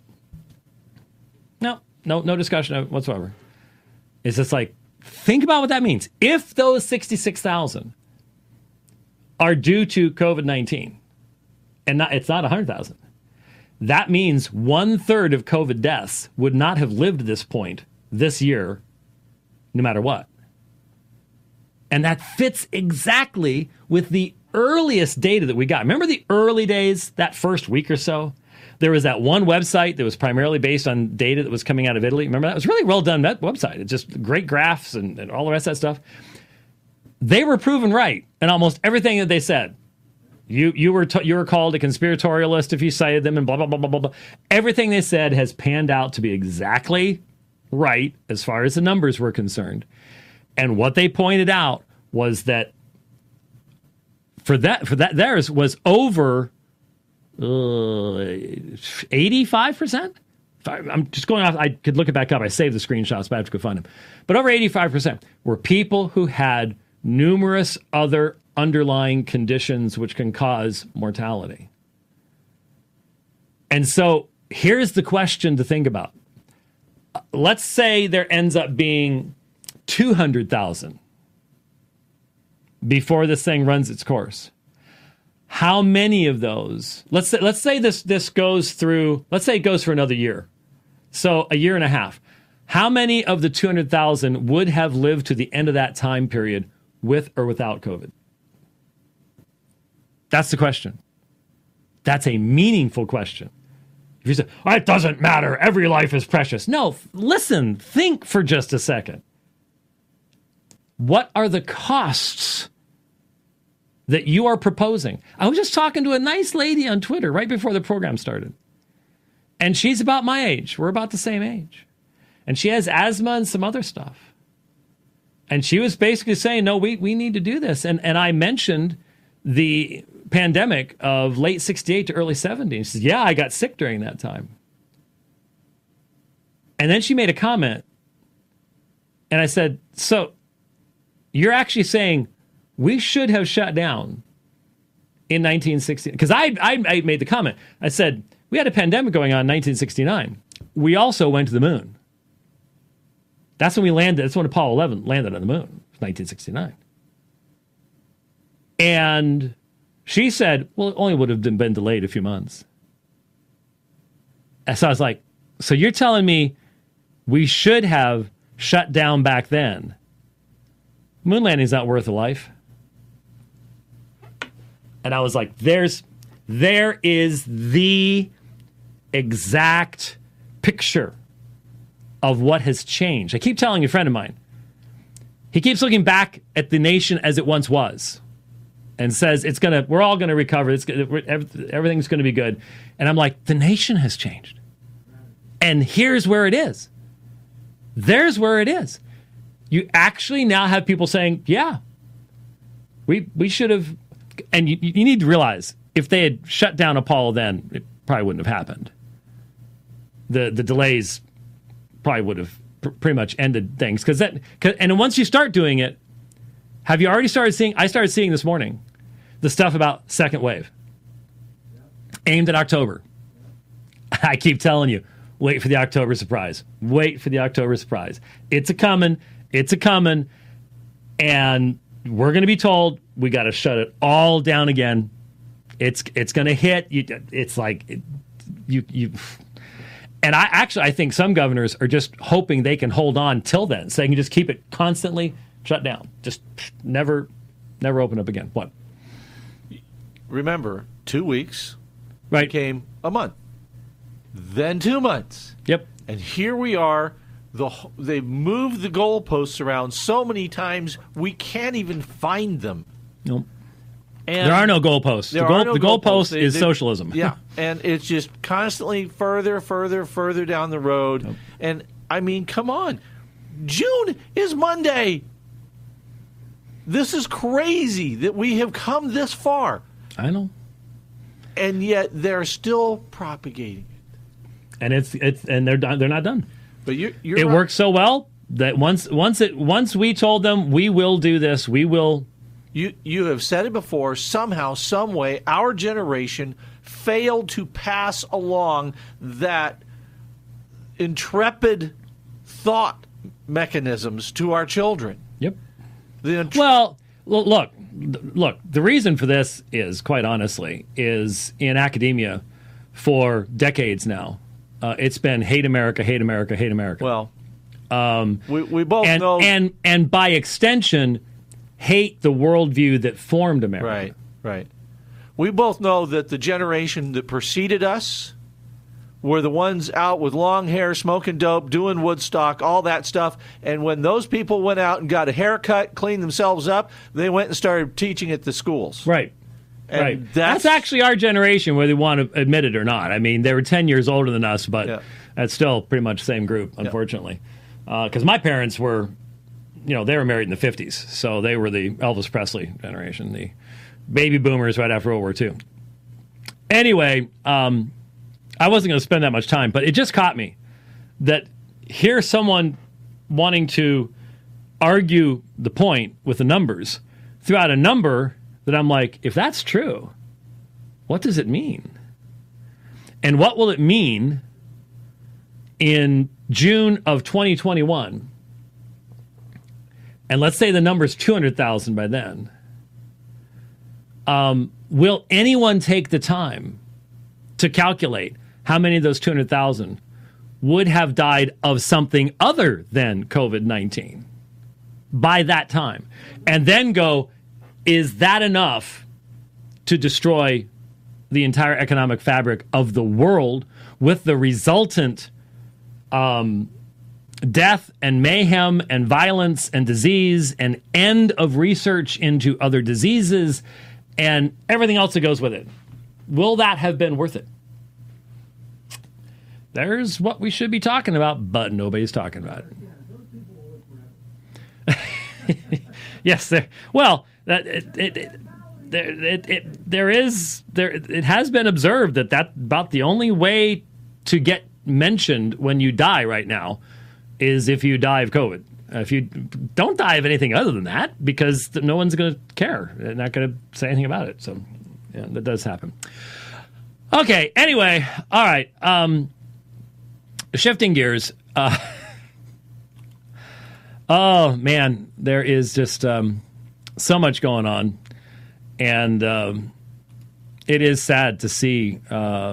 no discussion whatsoever. It's just like, think about what that means. If those 66,000 are due to COVID-19, and it's not 100,000, that means 1/3 of COVID deaths would not have lived to this point this year, no matter what. And that fits exactly with the earliest data that we got. Remember the early days, that first week or so? There was that one website that was primarily based on data that was coming out of Italy. Remember that? It was really well done, that website. It's just great graphs and all the rest of that stuff. They were proven right in almost everything that they said. You were called a conspiratorialist if you cited them and blah, blah, blah, blah, blah, blah. Everything they said has panned out to be exactly right as far as the numbers were concerned. And what they pointed out was that for that theirs was over 85%. I'm just going off. I could look it back up. I saved the screenshots, but I have to go find them. But over 85% were people who had numerous other underlying conditions which can cause mortality. And so here's the question to think about. Let's say there ends up being 200,000 before this thing runs its course. How many of those? Let's say this goes through. Let's say it goes for another year, so a year and a half. How many of the 200,000 would have lived to the end of that time period with or without COVID? That's the question. That's a meaningful question. If you say, it doesn't matter, every life is precious. No, listen, think for just a second. What are the costs that you are proposing? I was just talking to a nice lady on Twitter right before the program started. And she's about my age. We're about the same age. And she has asthma and some other stuff. And she was basically saying, no, we need to do this. And I mentioned the pandemic of late 68 to early 70. She said, yeah, I got sick during that time. And then she made a comment. And I said, so you're actually saying we should have shut down in 1960? Because I made the comment. I said, we had a pandemic going on in 1969. We also went to the moon. That's when we landed. That's when Apollo 11 landed on the moon. It was 1969. And she said, well, it only would have been delayed a few months. And so I was like, so you're telling me we should have shut down back then? Moon landing's not worth a life. And I was like, there is the exact picture of what has changed. I keep telling a friend of mine, he keeps looking back at the nation as it once was and says we're all gonna recover. Everything's gonna be good. And I'm like, the nation has changed. And here's where it is. There's where it is. You actually now have people saying, yeah, we should have. And you need to realize, if they had shut down Apollo then, it probably wouldn't have happened. The delays probably would have pretty much ended things. And once you start doing it, have you already started seeing? I started seeing this morning the stuff about second wave aimed at October. I keep telling you, wait for the October surprise. Wait for the October surprise. It's a coming. It's a coming. And we're going to be told we got to shut it all down again. It's going to hit. It's like you. And I think some governors are just hoping they can hold on till then, so they can just keep it constantly shut down. Just never open up again. What? Remember, 2 weeks became a month, then 2 months. Yep. And here we are. They've moved the goalposts around so many times we can't even find them. Nope. And there are no goalposts. The goalpost is socialism. Yeah, and it's just constantly further down the road. Nope. And, I mean, come on. June is Monday. This is crazy that we have come this far. I know. And yet they're still propagating it. And they're not done. But it right. Worked so well that once we told them we will do this, we will. You have said it before. Somehow, some way, our generation failed to pass along that intrepid thought mechanisms to our children. Yep. Well, look. The reason for this is, quite honestly, is in academia for decades now. It's been hate America, hate America, hate America. Well, we both know, and by extension, hate the worldview that formed America. Right. We both know that the generation that preceded us were the ones out with long hair, smoking dope, doing Woodstock, all that stuff. And when those people went out and got a haircut, cleaned themselves up, they went and started teaching at the schools. Right. And right. That's actually our generation, whether they want to admit it or not. I mean, they were 10 years older than us, but that's still pretty much the same group, unfortunately. Because my parents were, they were married in the 50s, so they were the Elvis Presley generation, the baby boomers right after World War II. Anyway, I wasn't going to spend that much time, but it just caught me that here's someone wanting to argue the point with the numbers, threw out a number that I'm like, if that's true, what does it mean? And what will it mean in June of 2021? And let's say the number's 200,000 by then. Will anyone take the time to calculate how many of those 200,000 would have died of something other than COVID-19 by that time? And then go, is that enough to destroy the entire economic fabric of the world with the resultant death and mayhem and violence and disease and end of research into other diseases and everything else that goes with it? Will that have been worth it? There's what we should be talking about, but nobody's talking about it. Yes, it has been observed that about the only way to get mentioned when you die right now is if you die of COVID. If you don't die of anything other than that, because no one's going to care. They're not going to say anything about it. So, yeah, that does happen. Okay, anyway, all right. Shifting gears. Oh, man, there is just so much going on. And it is sad to see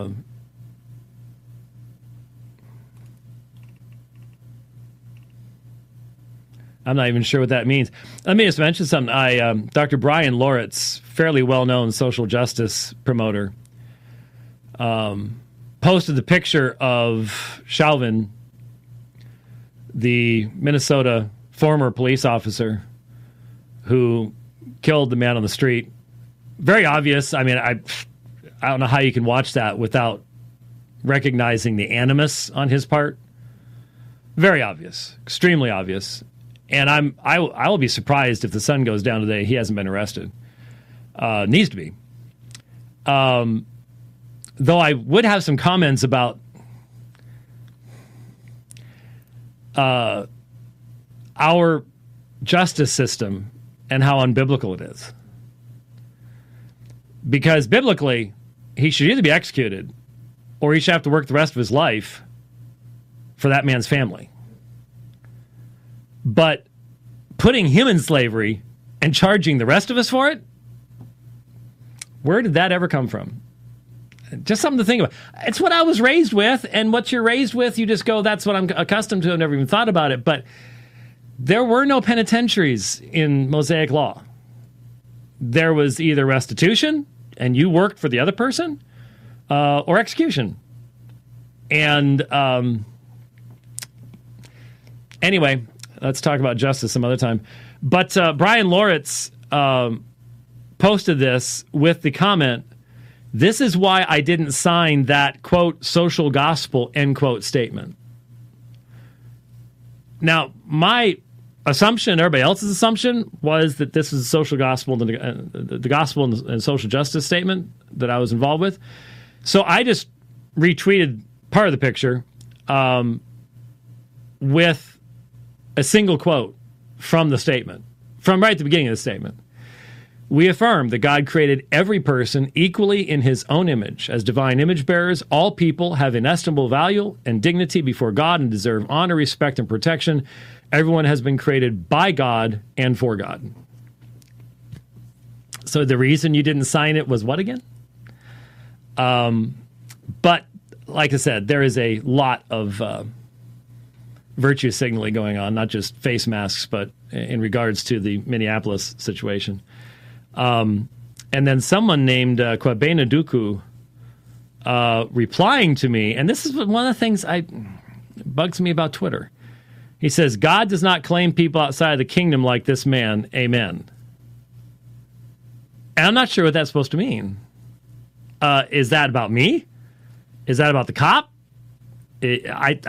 I'm not even sure what that means. Let me just mention something. Dr. Brian Loritz, fairly well-known social justice promoter, posted the picture of Chauvin, the Minnesota former police officer who killed the man on the street. Very obvious. I mean, I don't know how you can watch that without recognizing the animus on his part. Very obvious. Extremely obvious. And I will be surprised if the sun goes down today. He hasn't been arrested. Needs to be. Though I would have some comments about our justice system and how unbiblical it is. Because biblically, he should either be executed or he should have to work the rest of his life for that man's family. But putting him in slavery and charging the rest of us for it, where did that ever come from? Just something to think about. It's what I was raised with, and what you're raised with, you just go, that's what I'm accustomed to. I've never even thought about it. But there were no penitentiaries in Mosaic law. There was either restitution, and you worked for the other person, or execution. And anyway, let's talk about justice some other time. But Brian Loritz posted this with the comment, "This is why I didn't sign that, quote, social gospel, end quote, statement." Now, my assumption, everybody else's assumption, was that this is the social gospel, the gospel and social justice statement that I was involved with. So I just retweeted part of the picture with a single quote from the statement, from right at the beginning of the statement. "We affirm that God created every person equally in his own image. As divine image bearers, all people have inestimable value and dignity before God and deserve honor, respect, and protection. Everyone has been created by God and for God." So the reason you didn't sign it was what again? But like I said, there is a lot of virtue signaling going on, not just face masks, but in regards to the Minneapolis situation. And then someone named Kwabena Duku replying to me, and this is one of the things bugs me about Twitter. He says, "God does not claim people outside of the kingdom like this man. Amen." And I'm not sure what that's supposed to mean. Is that about me? Is that about the cop? I'm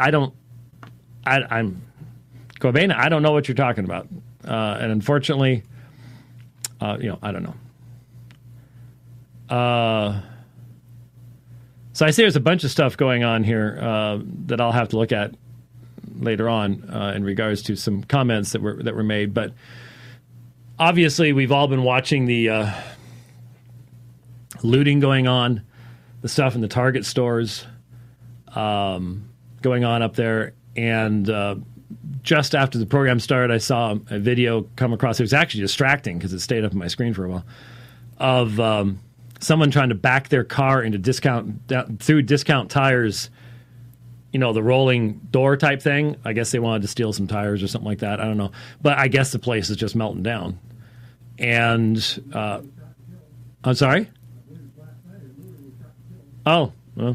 Cobain. I don't know what you're talking about. And unfortunately, I don't know. So I see there's a bunch of stuff going on here that I'll have to look at later on in regards to some comments that were made. But obviously, we've all been watching the looting going on, the stuff in the Target stores going on up there. And just after the program started, I saw a video come across. It was actually distracting because it stayed up on my screen for a while, of someone trying to back their car into through Discount Tires, the rolling door type thing. I guess they wanted to steal some tires or something like that. I don't know. But I guess the place is just melting down. And I'm sorry? Oh, well,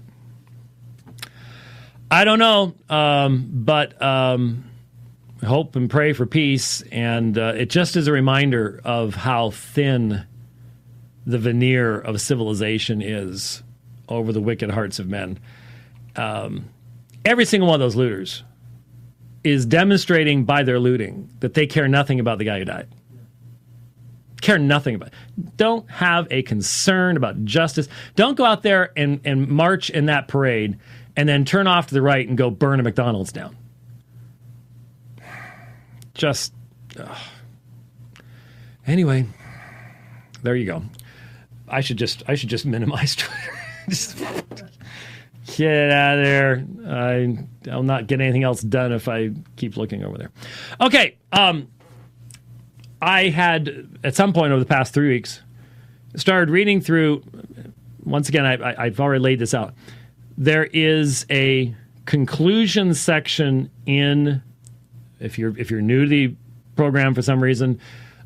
I don't know. But hope and pray for peace. And it just is a reminder of how thin the veneer of civilization is over the wicked hearts of men. Every single one of those looters is demonstrating by their looting that they care nothing about the guy who died. Care nothing about it. Don't have a concern about justice. Don't go out there and march in that parade and then turn off to the right and go burn a McDonald's down. Just anyway, there you go. I should just minimize Twitter. Just get out of there. I'll not get anything else done if I keep looking over there. Okay. I had, at some point over the past 3 weeks, started reading through, once again, I've already laid this out. There is a conclusion section in, if you're new to the program for some reason,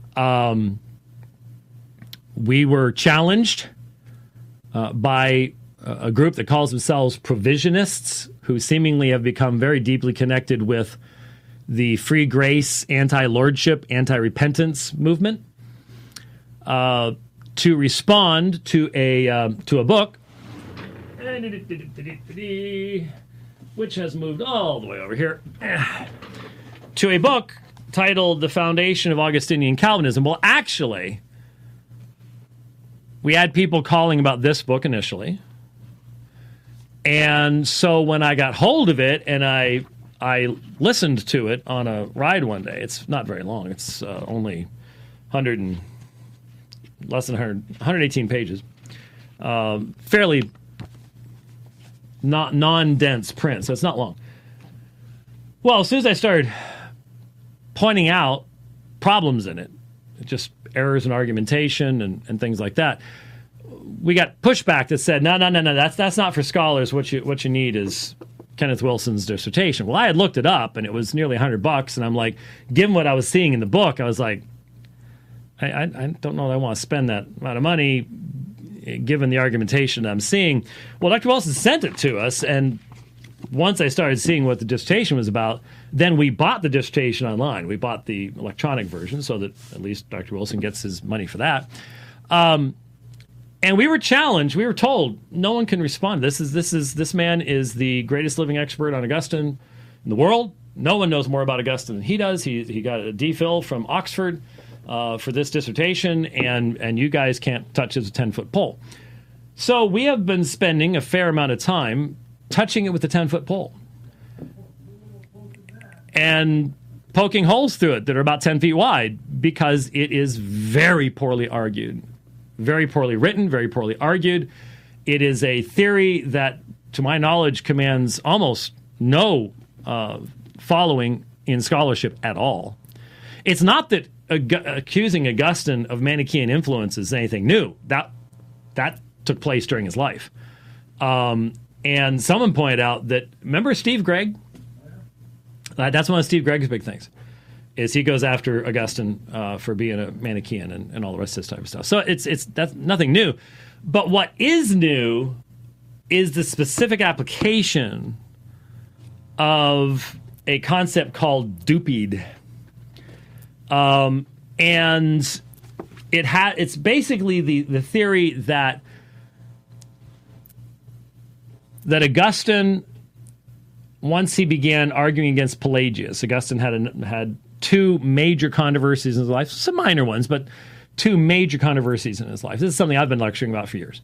we were challenged by a group that calls themselves provisionists, who seemingly have become very deeply connected with the free grace, anti-lordship, anti-repentance movement, to respond to a book, which has moved all the way over here, to a book titled The Foundation of Augustinian Calvinism. Well, actually, we had people calling about this book initially. And so when I got hold of it and I listened to it on a ride one day, it's not very long. It's only 118 pages. Fairly non-dense print, so it's not long. Well, as soon as I started pointing out problems in it, just errors in argumentation and things like that, we got pushback that said, no, that's not for scholars. What you need is Kenneth Wilson's dissertation. Well, I had looked it up, and it was nearly $100, and I'm like, given what I was seeing in the book, I was like, I don't know that I want to spend that amount of money, given the argumentation I'm seeing. Well, Dr. Wilson sent it to us, and once I started seeing what the dissertation was about, then we bought the dissertation online. We bought the electronic version so that at least Dr. Wilson gets his money for that. And we were challenged. We were told no one can respond. This man is the greatest living expert on Augustine in the world. No one knows more about Augustine than he does. He got a DPhil from Oxford for this dissertation, and you guys can't touch his 10-foot pole. So we have been spending a fair amount of time touching it with the 10-foot pole and poking holes through it that are about 10 feet wide, because it is very poorly argued, very poorly written, very poorly argued. It is a theory that, to my knowledge, commands almost no following in scholarship at all. It's not that accusing Augustine of Manichaean influence is anything new. That took place during his life. And someone pointed out that, remember Steve Gregg? That's one of Steve Gregg's big things, is he goes after Augustine for being a Manichaean and all the rest of this type of stuff. So that's nothing new. But what is new is the specific application of a concept called dupied. And it's basically the theory that Augustine, once he began arguing against Pelagius, Augustine had two major controversies in his life, some minor ones, but two major controversies in his life. This is something I've been lecturing about for years.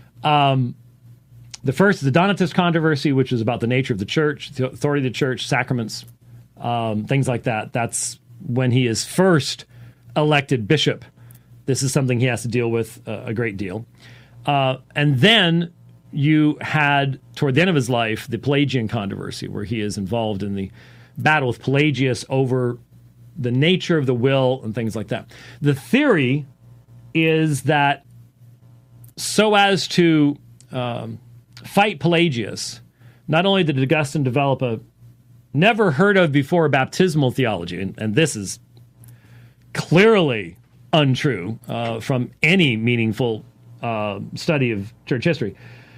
The first is the Donatist controversy, which is about the nature of the church, the authority of the church, sacraments, things like that. That's when he is first elected bishop. This is something he has to deal with a great deal. And then you had, toward the end of his life, the Pelagian controversy, where he is involved in the battle with Pelagius over the nature of the will and things like that. The theory is that so as to fight Pelagius, not only did Augustine develop a never heard of before baptismal theology, and this is clearly untrue from any meaningful study of church history,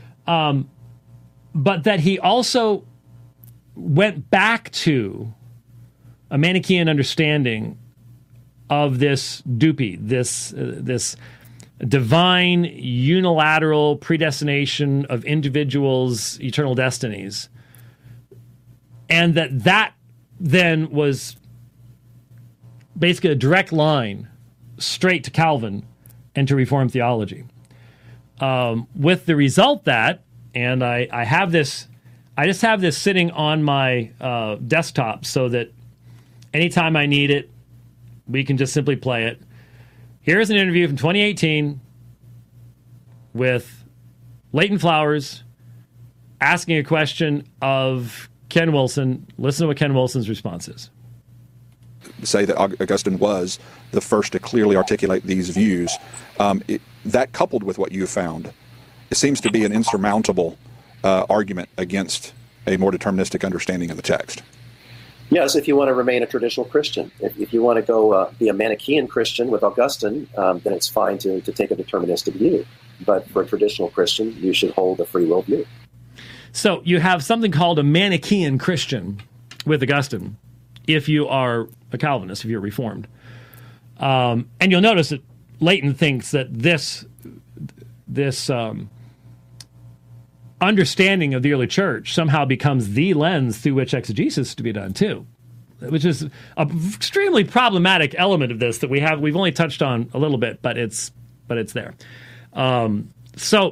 but that he also went back to a Manichaean understanding of this dupi, this divine unilateral predestination of individuals' eternal destinies, and that then was basically a direct line straight to Calvin and to Reformed theology. With the result that, and I just have this sitting on my desktop so that anytime I need it, we can just simply play it. Here's an interview from 2018 with Leighton Flowers asking a question of Ken Wilson. Listen to what Ken Wilson's response is. Say that Augustine was the first to clearly articulate these views. That coupled with what you found, it seems to be an insurmountable argument against a more deterministic understanding of the text. Yes, if you want to remain a traditional Christian. If you want to go be a Manichaean Christian with Augustine, then it's fine to take a deterministic view. But for a traditional Christian, you should hold a free will view. So you have something called a Manichaean Christian with Augustine if you are a Calvinist, if you're Reformed. And you'll notice that Leighton thinks that this understanding of the early church somehow becomes the lens through which exegesis is to be done too, which is an extremely problematic element of this that we've only touched on a little bit, but it's there. So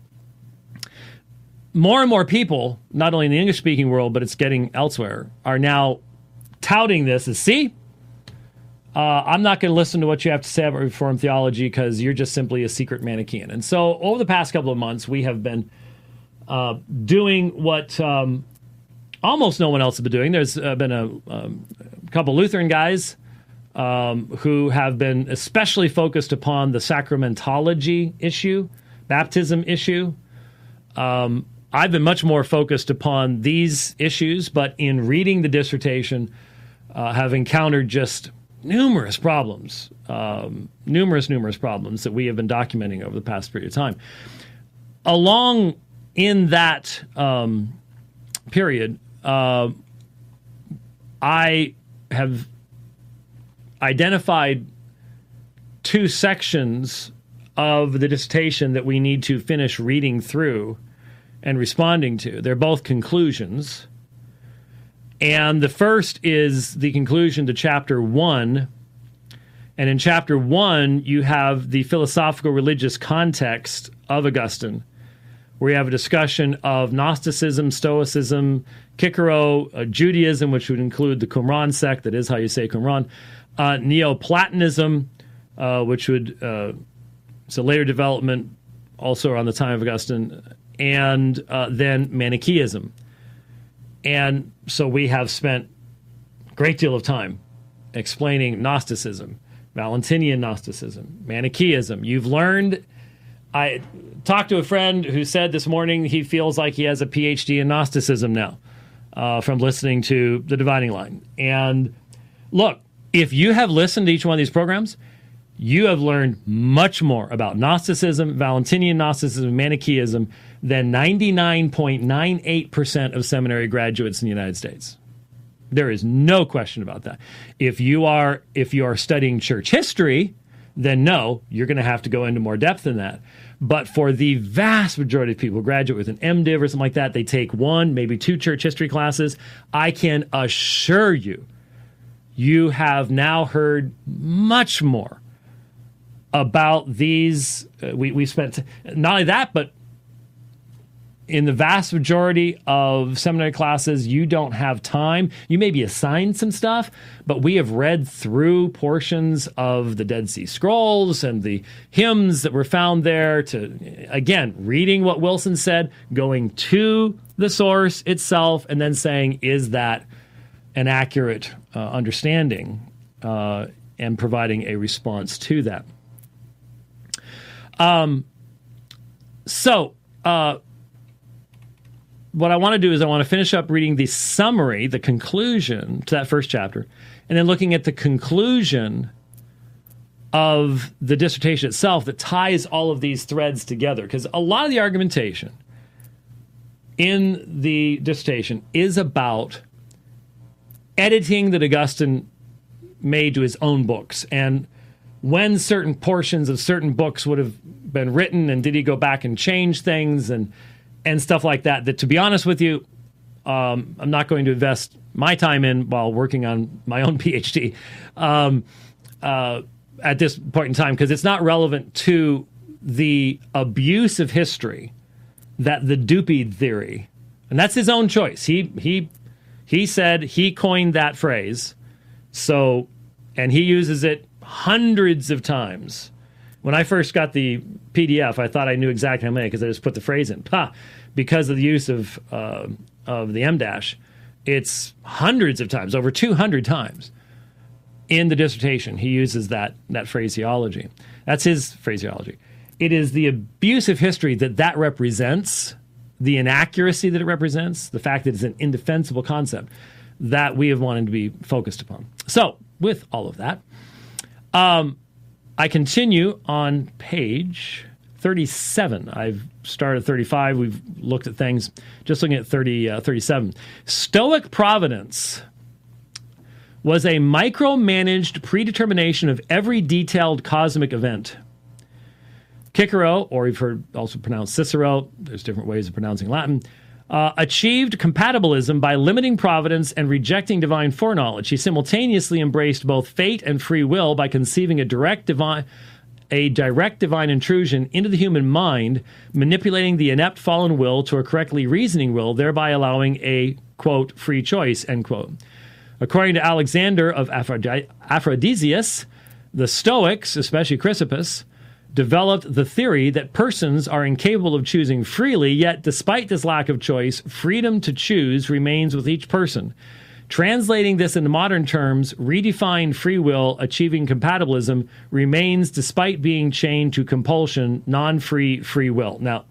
more and more people, not only in the English-speaking world, but it's getting elsewhere, are now touting this as, I'm not going to listen to what you have to say about Reformed theology because you're just simply a secret Manichaean. And so over the past couple of months, we have been doing what almost no one else has been doing. There's been a couple Lutheran guys who have been especially focused upon the sacramentology issue, baptism issue. I've been much more focused upon these issues, but in reading the dissertation, have encountered just numerous problems that we have been documenting over the past period of time. Along in that period, I have identified two sections of the dissertation that we need to finish reading through and responding to. They're both conclusions. And the first is the conclusion to Chapter 1. And in Chapter 1, you have the philosophical religious context of Augustine, where you have a discussion of Gnosticism, Stoicism, Cicero, Judaism, which would include the Qumran sect, that is how you say Qumran, Neoplatonism, which would, it's a later development also around the time of Augustine, and then Manichaeism. And so we have spent a great deal of time explaining Gnosticism, Valentinian Gnosticism, Manichaeism. You've learned, I talked to a friend who said this morning he feels like he has a PhD in Gnosticism now from listening to The Dividing Line. And look, if you have listened to each one of these programs, you have learned much more about Gnosticism, Valentinian Gnosticism, Manichaeism than 99.98% of seminary graduates in the United States. There is no question about that. If you are studying church history, then no, you're going to have to go into more depth than that. But for the vast majority of people who graduate with an MDiv or something like that, they take 1, maybe 2 church history classes. I can assure you, you have now heard much more about these. We spent not only that, but in the vast majority of seminary classes, you don't have time. You may be assigned some stuff, but we have read through portions of the Dead Sea Scrolls and the hymns that were found there to, again, reading what Wilson said, going to the source itself, and then saying, is that an accurate understanding, and providing a response to that. What I want to do is I want to finish up reading the summary, the conclusion to that first chapter, and then looking at the conclusion of the dissertation itself that ties all of these threads together. Because a lot of the argumentation in the dissertation is about editing that Augustine made to his own books, and when certain portions of certain books would have been written, and did he go back and change things, and stuff like that, that, to be honest with you, I'm not going to invest my time in while working on my own PhD at this point in time, because it's not relevant to the abuse of history that the Duped theory, and that's his own choice. He said he coined that phrase, so, and he uses it hundreds of times. When I first got the PDF, I thought I knew exactly how many because I just put the phrase in. Because of the use of the M-dash, it's hundreds of times, over 200 times in the dissertation. He uses that phraseology. That's his phraseology. It is the abuse of history that represents, the inaccuracy that it represents, the fact that it's an indefensible concept that we have wanted to be focused upon. So, with all of that, I continue on page 37. I've started 35. We've looked at things. Just looking at 37. Stoic providence was a micromanaged predetermination of every detailed cosmic event. Cicero, or you've heard also pronounced Cicero, there's different ways of pronouncing Latin, achieved compatibilism by limiting providence and rejecting divine foreknowledge. He simultaneously embraced both fate and free will by conceiving a direct divine intrusion into the human mind, manipulating the inept fallen will to a correctly reasoning will, thereby allowing a, quote, free choice, end quote. According to Alexander of Aphrodisias, the Stoics, especially Chrysippus, developed the theory that persons are incapable of choosing freely, yet despite this lack of choice, freedom to choose remains with each person. Translating this into modern terms, redefined free will achieving compatibilism remains despite being chained to compulsion, non-free free will. Now,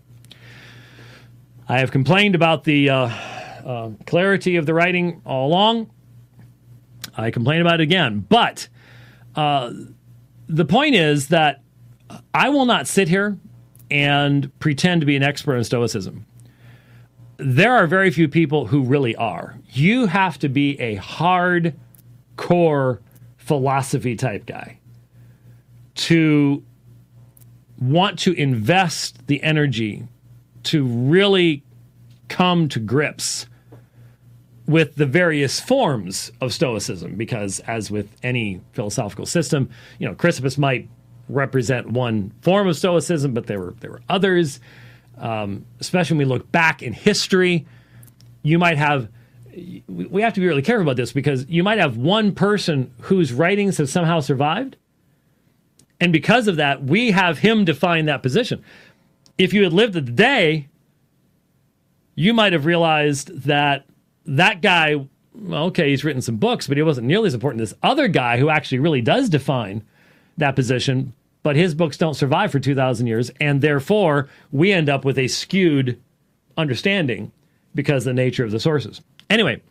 I have complained about the clarity of the writing all along. I complain about it again. But the point is that I will not sit here and pretend to be an expert on Stoicism. There are very few people who really are. You have to be a hardcore philosophy type guy to want to invest the energy to really come to grips with the various forms of Stoicism, because as with any philosophical system, Chrysippus might represent one form of Stoicism, but there were others. Especially when we look back in history, you might have, we have to be really careful about this, because you might have one person whose writings have somehow survived, and because of that, we have him define that position. If you had lived the day, you might have realized that guy, well, okay, he's written some books, but he wasn't nearly as important as this other guy who actually really does define that position, but his books don't survive for 2,000 years, and therefore we end up with a skewed understanding because of the nature of the sources. Anyway,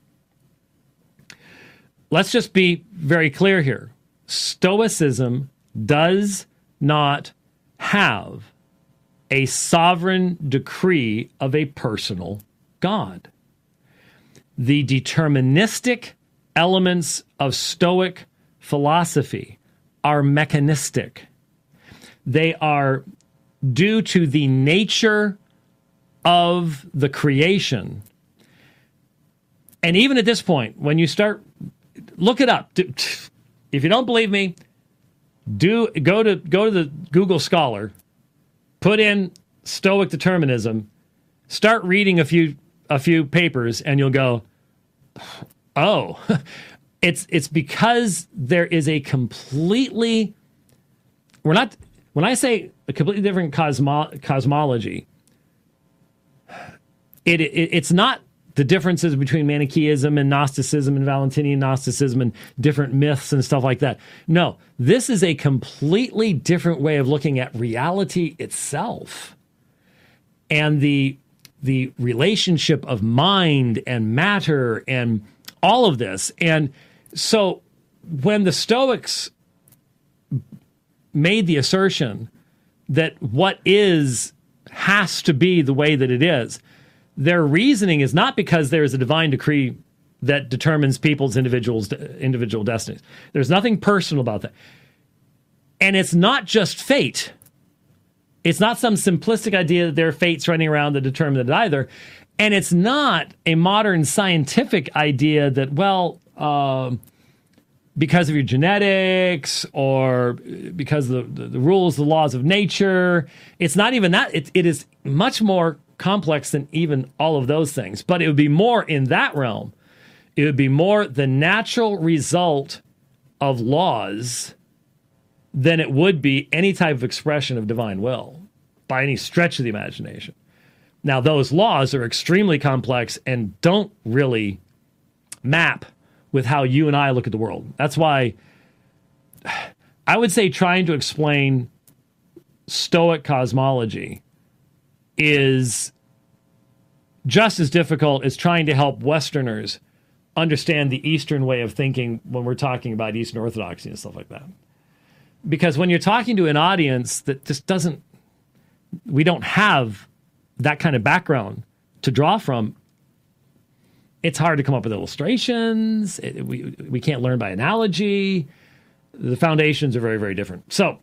let's just be very clear here. Stoicism does not have a sovereign decree of a personal God. The deterministic elements of Stoic philosophy are mechanistic. They are due to the nature of the creation. And even at this point, when you start, look it up. If you don't believe me, go to the Google Scholar, put in Stoic determinism, start reading a few papers, and you'll go, oh, it's because there is a completely, when I say a completely different cosmology, it's not the differences between Manichaeism and Gnosticism and Valentinian Gnosticism and different myths and stuff like that. No, this is a completely different way of looking at reality itself and the relationship of mind and matter and all of this. And so when the Stoics made the assertion that what is has to be the way that it is, their reasoning is not because there is a divine decree that determines people's individual destinies. There's nothing personal about that. And it's not just fate. It's not some simplistic idea that there are fates running around that determine it either. And it's not a modern scientific idea that, well, because of your genetics or because of the rules, the laws of nature. It's not even that. It is much more complex than even all of those things. But it would be more in that realm. It would be more the natural result of laws than it would be any type of expression of divine will by any stretch of the imagination. Now, those laws are extremely complex and don't really map with how you and I look at the world. That's why I would say trying to explain Stoic cosmology is just as difficult as trying to help Westerners understand the Eastern way of thinking when we're talking about Eastern Orthodoxy and stuff like that. Because when you're talking to an audience that just doesn't, we don't have that kind of background to draw from, it's hard to come up with illustrations. We can't learn by analogy. The foundations are very, very different. So,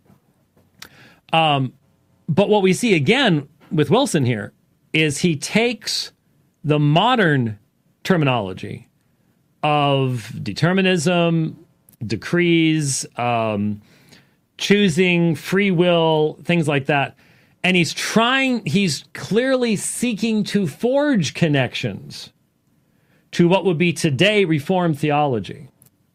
but what we see again with Wilson here is he takes the modern terminology of determinism, decrees, choosing, free will, things like that, and he's clearly seeking to forge connections to what would be today Reformed theology,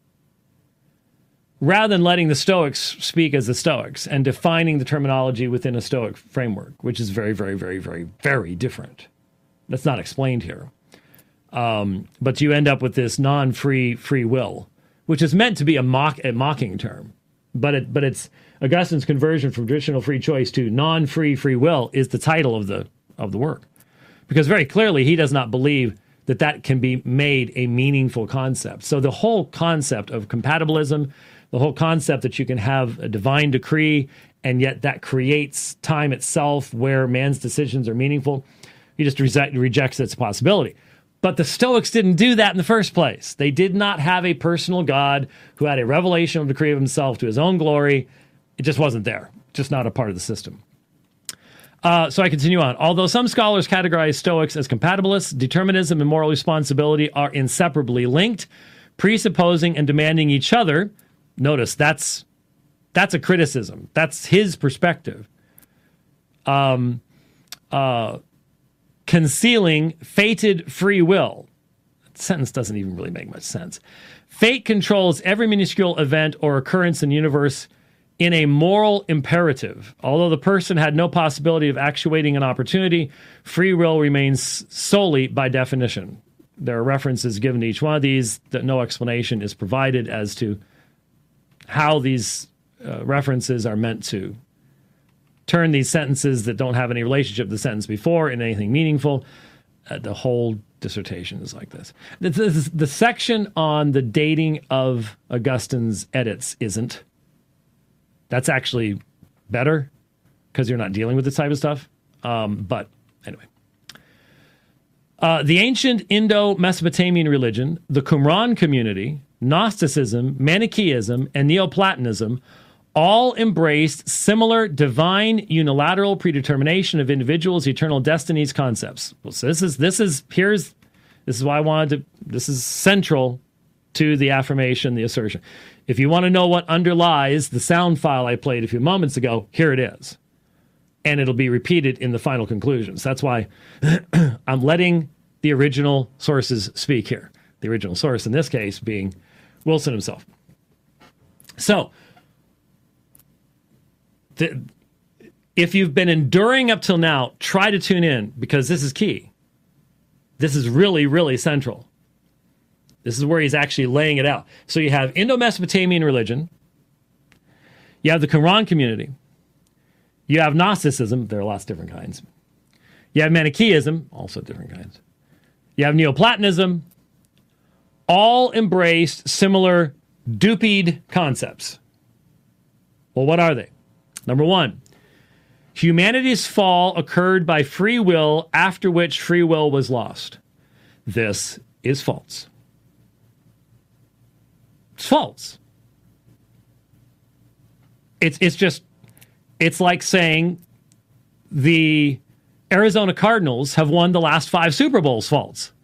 rather than letting the Stoics speak as the Stoics and defining the terminology within a Stoic framework, which is very, very, very, very, very different. That's not explained here. But you end up with this non-free free will, which is meant to be a mocking term. But it's Augustine's conversion from traditional free choice to non-free free will is the title of the work. Because very clearly he does not believe that can be made a meaningful concept. So the whole concept of compatibilism, the whole concept that you can have a divine decree and yet that creates time itself where man's decisions are meaningful, he just rejects its possibility. But the Stoics didn't do that in the first place. They did not have a personal God who had a revelation of the decree of himself to his own glory. It just wasn't there. Just not a part of the system. So I continue on. Although some scholars categorize Stoics as compatibilists, determinism and moral responsibility are inseparably linked, presupposing and demanding each other. Notice that's a criticism. That's his perspective. Concealing fated free will. That sentence doesn't even really make much sense. Fate controls every minuscule event or occurrence in the universe in a moral imperative. Although the person had no possibility of actuating an opportunity, free will remains solely by definition. There are references given to each one of these that no explanation is provided as to how these references are meant to turn these sentences that don't have any relationship to the sentence before into anything meaningful. The whole dissertation is like this. The section on the dating of Augustine's edits isn't. That's actually better because you're not dealing with this type of stuff. But anyway. The ancient Indo-Mesopotamian religion, the Qumran community, Gnosticism, Manichaeism, and Neoplatonism all embraced similar divine unilateral predetermination of individuals' eternal destinies concepts. Well, so this is why I wanted to. This is central to the affirmation, the assertion. If you want to know what underlies the sound file I played a few moments ago, here it is, and it'll be repeated in the final conclusions. That's why I'm letting the original sources speak here. The original source in this case being Wilson himself. So, if you've been enduring up till now, try to tune in, because this is key. This is really, really central. This is where he's actually laying it out. So you have Indo-Mesopotamian religion. You have the Qumran community. You have Gnosticism. There are lots of different kinds. You have Manichaeism, also different kinds. You have Neoplatonism. All embraced similar dupied concepts. Well, what are they? Number one, humanity's fall occurred by free will, after which free will was lost. This is false. It's false. It's like saying the Arizona Cardinals have won the last 5 Super Bowls. False.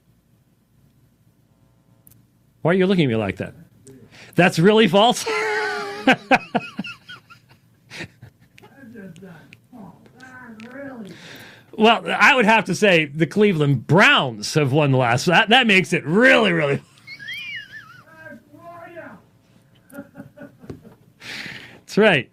Why are you looking at me like that? That's really false? Well, I would have to say the Cleveland Browns have won the last. That makes it really, really. That's right.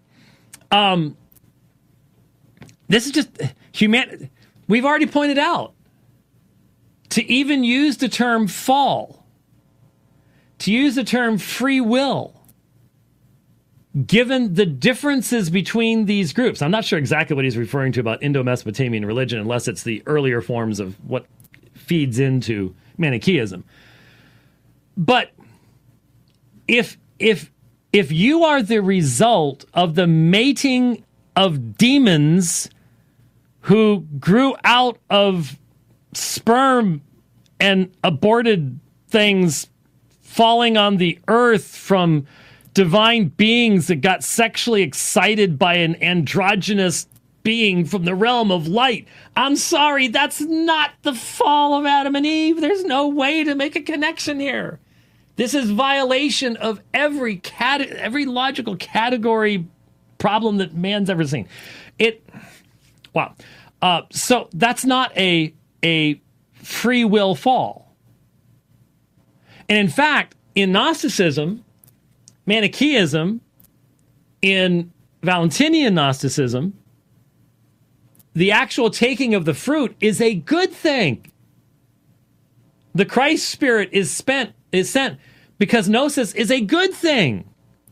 This is just humanity. We've already pointed out, to even use the term fall, to use the term free will, given the differences between these groups. I'm not sure exactly what he's referring to about Indo-Mesopotamian religion, unless it's the earlier forms of what feeds into Manichaeism. But if you are the result of the mating of demons who grew out of sperm and aborted things falling on the earth from divine beings that got sexually excited by an androgynous being from the realm of light. I'm sorry, that's not the fall of Adam and Eve. There's no way to make a connection here. This is violation of every logical category problem that man's ever seen. Wow. So that's not a free will fall. And in fact, in Gnosticism, Manichaeism, in Valentinian Gnosticism, the actual taking of the fruit is a good thing. The Christ Spirit is sent because gnosis is a good thing.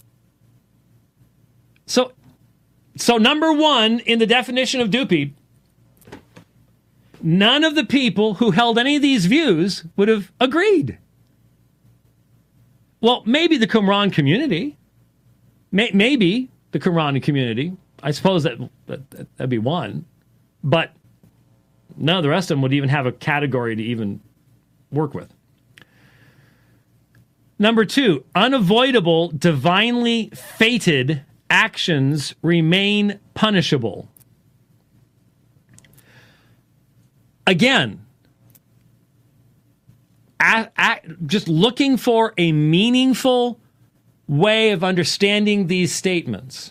So number one in the definition of dupied, none of the people who held any of these views would have agreed. Well, maybe the Qumran community. Maybe the Qumran community. I suppose that'd be one. But none of the rest of them would even have a category to even work with. Number two, unavoidable, divinely fated actions remain punishable. Again, just looking for a meaningful way of understanding these statements.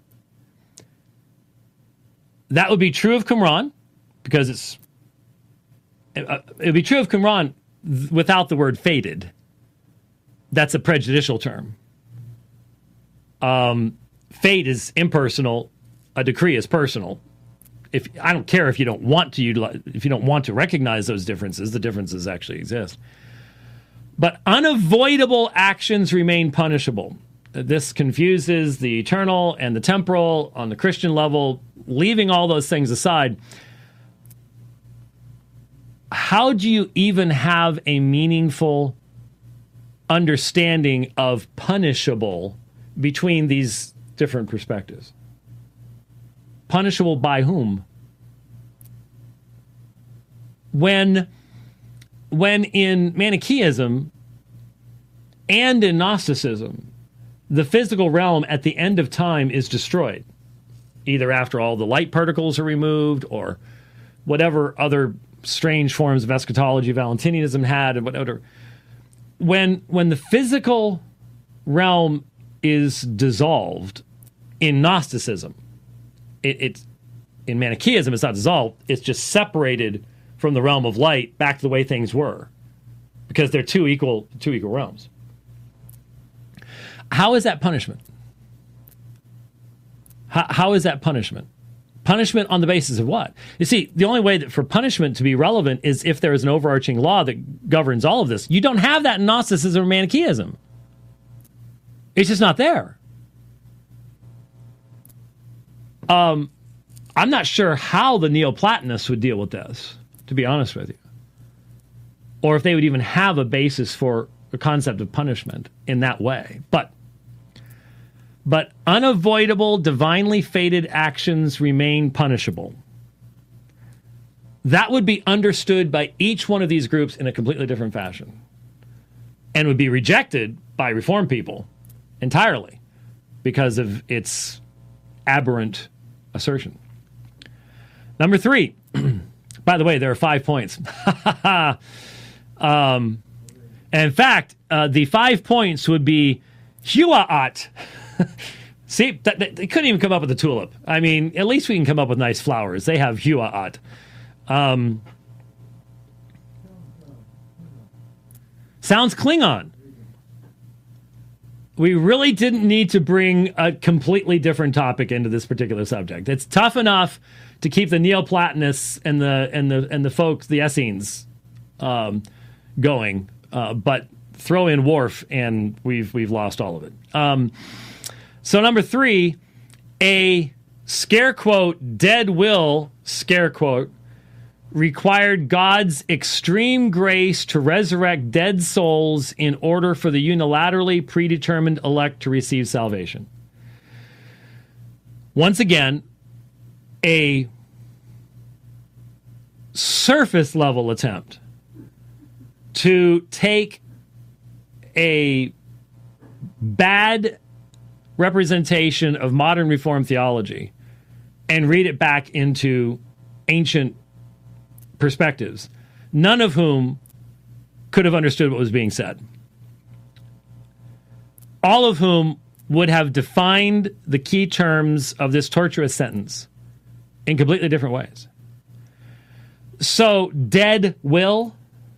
That would be true of Qumran, because it would be true of Qumran without the word fated. That's a prejudicial term. Fate is impersonal. A decree is personal. I don't care if you don't want to utilize, if you don't want to recognize those differences. The differences actually exist. But unavoidable actions remain punishable. This confuses the eternal and the temporal on the Christian level. Leaving all those things aside, how do you even have a meaningful understanding of punishable between these different perspectives? Punishable by whom? When in Manichaeism, and in Gnosticism, the physical realm at the end of time is destroyed, either after all the light particles are removed or whatever other strange forms of eschatology Valentinianism had, and whatever. When the physical realm is dissolved in Gnosticism, it's in Manichaeism, it's not dissolved, it's just separated from the realm of light back to the way things were, because they're two equal realms. How is that punishment? How is that punishment? Punishment on the basis of what? You see, the only way that for punishment to be relevant is if there is an overarching law that governs all of this. You don't have that in Gnosticism or Manichaeism. It's just not there. I'm not sure how the Neoplatonists would deal with this, to be honest with you. Or if they would even have a basis for the concept of punishment in that way. But unavoidable, divinely fated actions remain punishable. That would be understood by each one of these groups in a completely different fashion, and would be rejected by Reformed people entirely because of its aberrant assertion. Number 3. By the way, there are 5 points. And in fact, the 5 points would be hua'at. See, they couldn't even come up with a tulip. I mean, at least we can come up with nice flowers. They have hua'at. Sounds Klingon. We really didn't need to bring a completely different topic into this particular subject. It's tough enough to keep the Neoplatonists and the folks, the Essenes, going, but throw in Worf and we've lost all of it. So number 3, a scare quote dead will scare quote required God's extreme grace to resurrect dead souls in order for the unilaterally predetermined elect to receive salvation. Once again, a surface level attempt to take a bad representation of modern Reformed theology and read it back into ancient perspectives, none of whom could have understood what was being said. All of whom would have defined the key terms of this torturous sentence in completely different ways. So, dead will,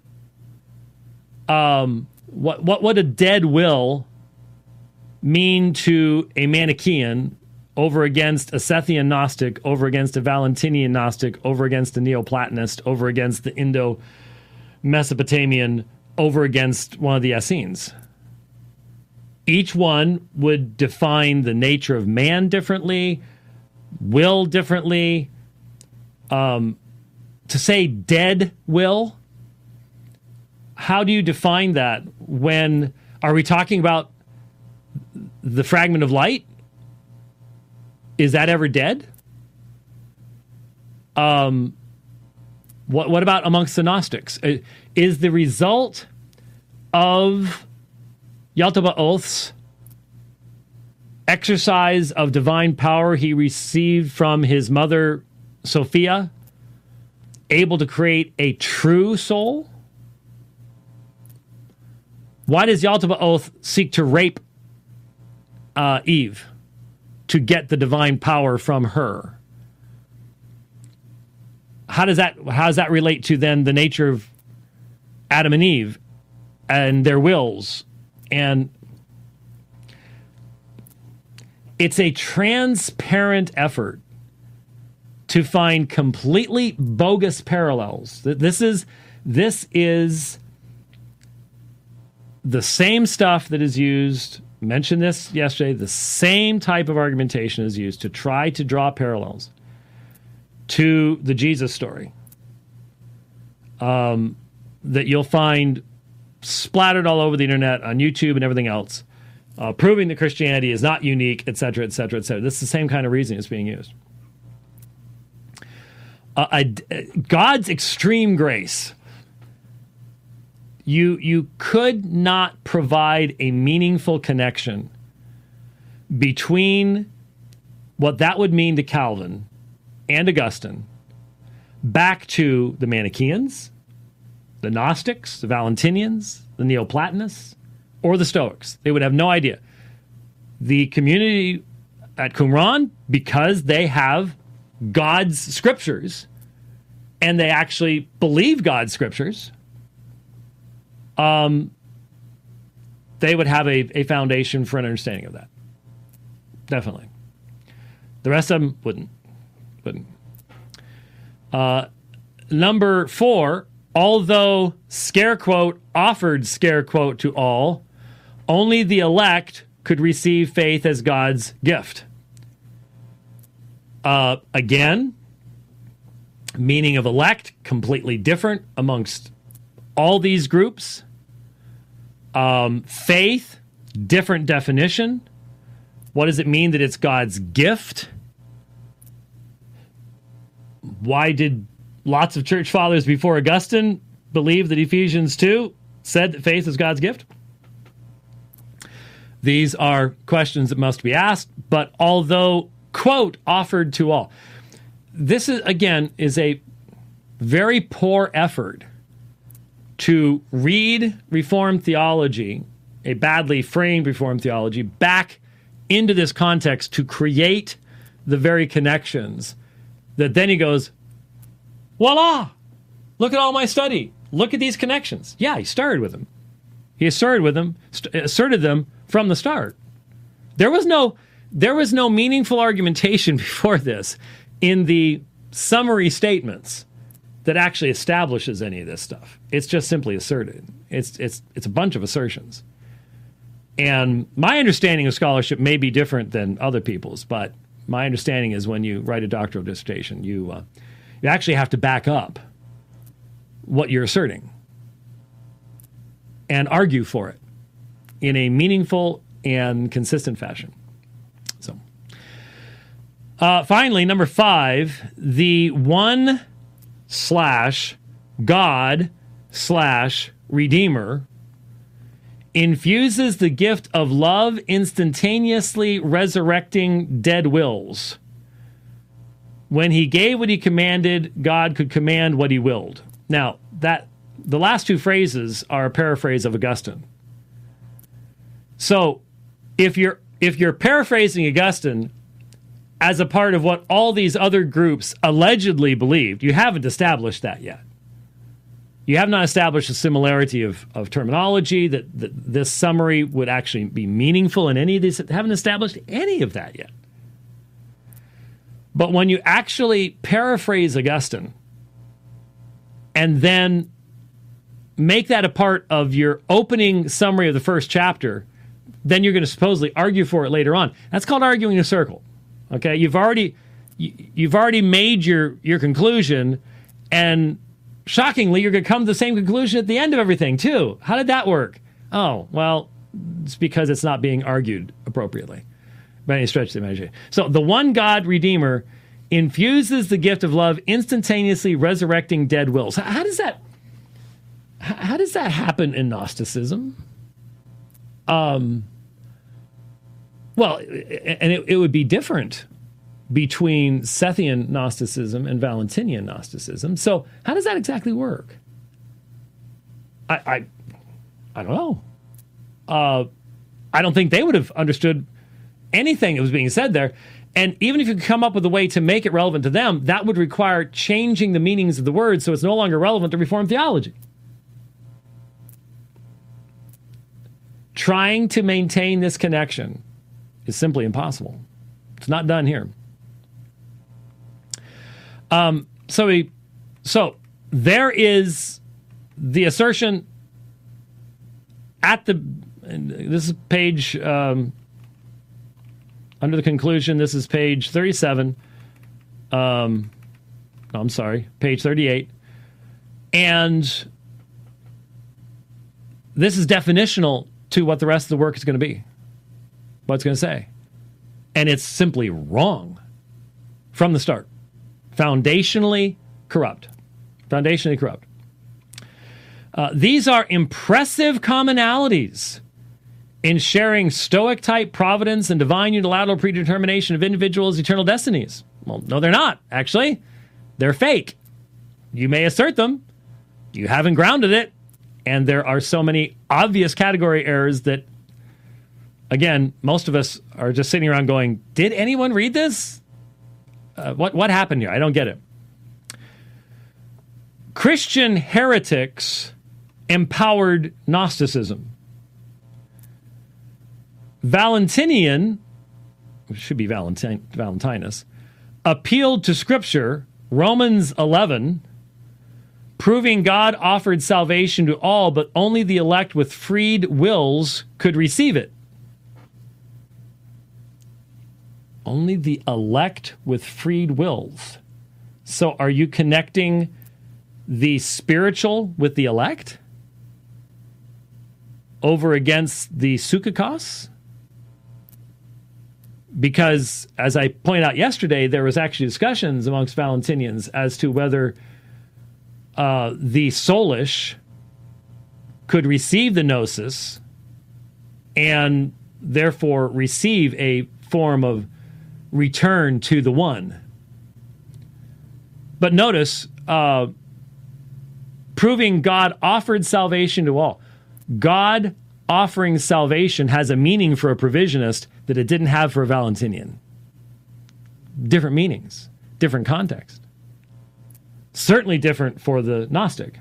what would a dead will mean to a Manichaean over against a Sethian Gnostic, over against a Valentinian Gnostic, over against a Neoplatonist, over against the Indo-Mesopotamian, over against one of the Essenes? Each one would define the nature of man differently, will differently. To say dead will, how do you define that? When are we talking about the fragment of light? Is that ever dead? What about amongst the Gnostics? Is the result of Yaldabaoth's exercise of divine power he received from his mother Sophia able to create a true soul? Why does Yaldabaoth seek to rape Eve to get the divine power from her? How does that relate to then the nature of Adam and Eve and their wills? And it's a transparent effort to find completely bogus parallels. This is the same stuff that is used, mentioned this yesterday, the same type of argumentation is used to try to draw parallels to the Jesus story that you'll find splattered all over the internet, on YouTube and everything else, proving that Christianity is not unique, etc., etc., etc. This is the same kind of reasoning that's being used. God's extreme grace. You could not provide a meaningful connection between what that would mean to Calvin and Augustine back to the Manichaeans, the Gnostics, the Valentinians, the Neoplatonists, or the Stoics. They would have no idea. The community at Qumran, because they have God's scriptures, and they actually believe God's scriptures, they would have a foundation for an understanding of that. Definitely. The rest of them wouldn't. Number 4, although scare quote offered scare quote to all, only the elect could receive faith as God's gift. Again, meaning of elect completely different amongst all these groups. Faith, different definition. What does it mean that it's God's gift? Why did lots of church fathers before Augustine believe that Ephesians 2 said that faith is God's gift? These are questions that must be asked, but although, quote, offered to all. This is, again, is a very poor effort to read Reformed theology, a badly framed Reformed theology, back into this context to create the very connections that then he goes, voila, look at all my study. Look at these connections. Yeah, he started with them. He asserted them from the start. There was no meaningful argumentation before this in the summary statements that actually establishes any of this stuff. It's just simply asserted. It's a bunch of assertions. And my understanding of scholarship may be different than other people's, but my understanding is when you write a doctoral dissertation, you actually have to back up what you're asserting and argue for it in a meaningful and consistent fashion. So, finally, number 5, the one/God/Redeemer infuses the gift of love, instantaneously resurrecting dead wills. When he gave what he commanded, God could command what he willed. Now, the last two phrases are a paraphrase of Augustine. So, if you're paraphrasing Augustine as a part of what all these other groups allegedly believed, you haven't established that yet. You have not established a similarity of terminology, that this summary would actually be meaningful in any of these. Haven't established any of that yet. But when you actually paraphrase Augustine and then make that a part of your opening summary of the first chapter, then you're going to supposedly argue for it later on. That's called arguing a circle. Okay, you've already made your conclusion, and shockingly, you're going to come to the same conclusion at the end of everything too. How did that work? Oh, well, it's because it's not being argued appropriately by any stretch of the imagination. So the one God Redeemer infuses the gift of love, instantaneously resurrecting dead wills. How does that happen in Gnosticism? Well, and it would be different between Sethian Gnosticism and Valentinian Gnosticism. So how does that exactly work? I don't know. I don't think they would have understood anything that was being said there. And even if you could come up with a way to make it relevant to them, that would require changing the meanings of the words so it's no longer relevant to Reformed theology. Trying to maintain this connection is simply impossible. It's not done here. So there is the assertion at this is page, under the conclusion, this is page 37. I'm sorry, page 38. And this is definitional to what the rest of the work is going to be, what it's going to say. And it's simply wrong from the start. Foundationally corrupt. These are impressive commonalities in sharing Stoic-type providence and divine unilateral predetermination of individuals' eternal destinies. Well, no, they're not, actually. They're fake. You may assert them. You haven't grounded it. And there are so many obvious category errors that, again, most of us are just sitting around going, did anyone read this? What happened here? I don't get it. Christian heretics empowered Gnosticism. Valentinian, which should be Valentinus, appealed to Scripture, Romans 11, proving God offered salvation to all, but only the elect with freed wills could receive it. Only the elect with freed wills. So are you connecting the spiritual with the elect over against the Sukkos? Because, as I pointed out yesterday, there was actually discussions amongst Valentinians as to whether the soulish could receive the gnosis and therefore receive a form of return to the one. But notice, proving God offered salvation to all. God offering salvation has a meaning for a provisionist that it didn't have for a Valentinian. Different meanings, different context. Certainly different for the Gnostic.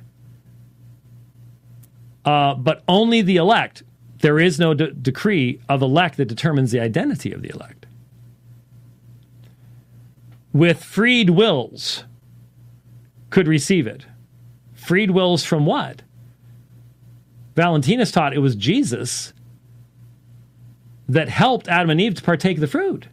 But only the elect. There is no decree of elect that determines the identity of the elect. With freed wills could receive it. Freed wills from what? Valentinus taught it was Jesus that helped Adam and Eve to partake of the fruit.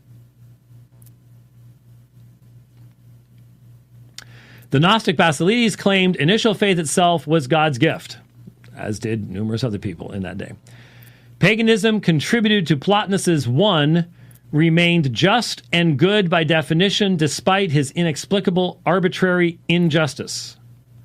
The Gnostic Basilides claimed initial faith itself was God's gift, as did numerous other people in that day. Paganism contributed to Plotinus's one, remained just and good by definition despite his inexplicable arbitrary injustice.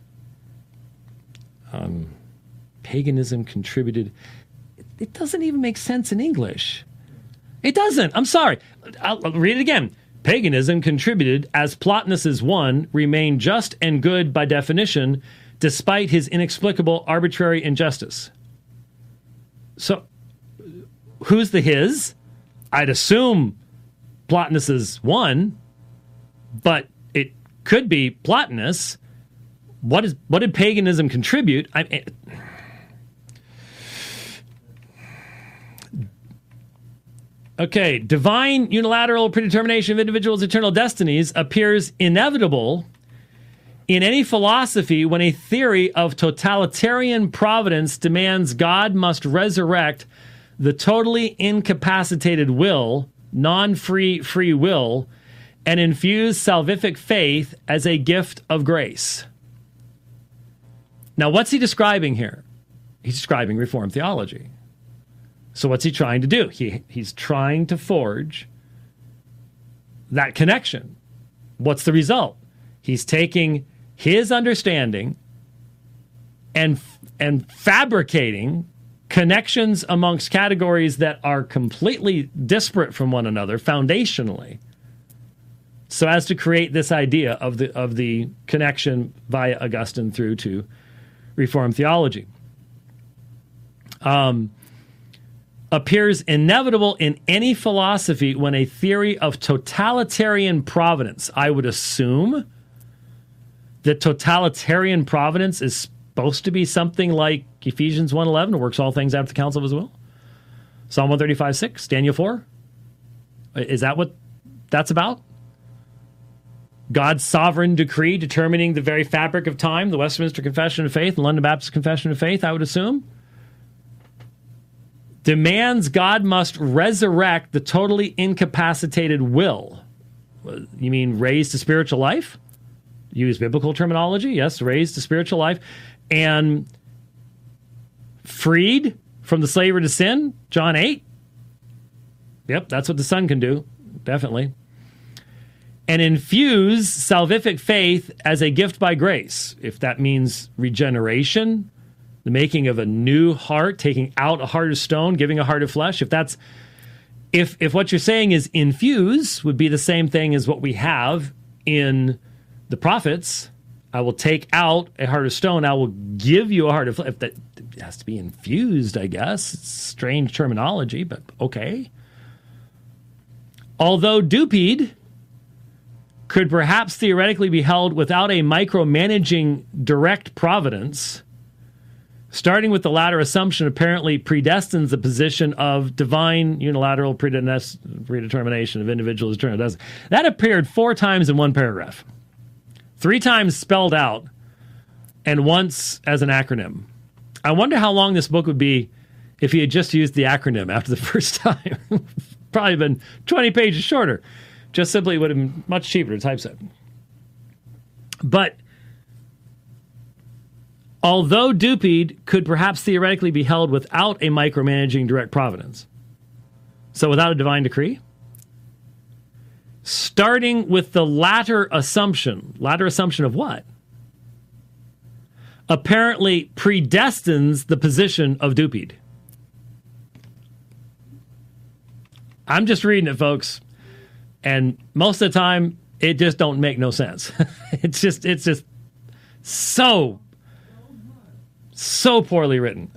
Paganism contributed. It doesn't even make sense in English. It doesn't. I'm sorry. I'll read it again. Paganism contributed, as Plotinus's one, remained just and good by definition, despite his inexplicable arbitrary injustice. So, who's the his? I'd assume Plotinus's one, but it could be Plotinus. What did paganism contribute? Okay, divine unilateral predetermination of individuals' eternal destinies appears inevitable in any philosophy when a theory of totalitarian providence demands God must resurrect the totally incapacitated will, non-free free will, and infuse salvific faith as a gift of grace. Now, what's he describing here? He's describing Reformed theology. So what's he trying to do? He's trying to forge that connection. What's the result? He's taking his understanding and fabricating connections amongst categories that are completely disparate from one another foundationally, so as to create this idea of the connection via Augustine through to Reformed theology. Appears inevitable in any philosophy when a theory of totalitarian providence. I would assume that totalitarian providence is supposed to be something like Ephesians 1:11, works all things after the counsel of his will. Psalm 135:6, Daniel 4. Is that what that's about? God's sovereign decree determining the very fabric of time, the Westminster Confession of Faith, the London Baptist Confession of Faith, I would assume. Demands God must resurrect the totally incapacitated will. You mean raised to spiritual life? Use biblical terminology. Yes, raised to spiritual life. And freed from the slavery to sin, John 8. Yep, that's what the Son can do, definitely. And infuse salvific faith as a gift by grace. If that means regeneration, the making of a new heart, taking out a heart of stone, giving a heart of flesh. If what you're saying is infuse, would be the same thing as what we have in the prophets. I will take out a heart of stone. I will give you a heart of flesh. That it has to be infused, I guess. It's strange terminology, but okay. Although Dupid could perhaps theoretically be held without a micromanaging direct providence, starting with the latter assumption apparently predestines the position of divine unilateral predetermination of individuals' eternal destiny. That appeared 4 times in one paragraph. 3 times spelled out, and once as an acronym. I wonder how long this book would be if he had just used the acronym after the first time. Probably been 20 pages shorter. Just simply would have been much cheaper to typeset. But although Dupid could perhaps theoretically be held without a micromanaging direct providence, so without a divine decree, starting with the latter assumption of what? Apparently predestines the position of Dupid. I'm just reading it, folks, and most of the time it just don't make no sense. It's just so poorly written.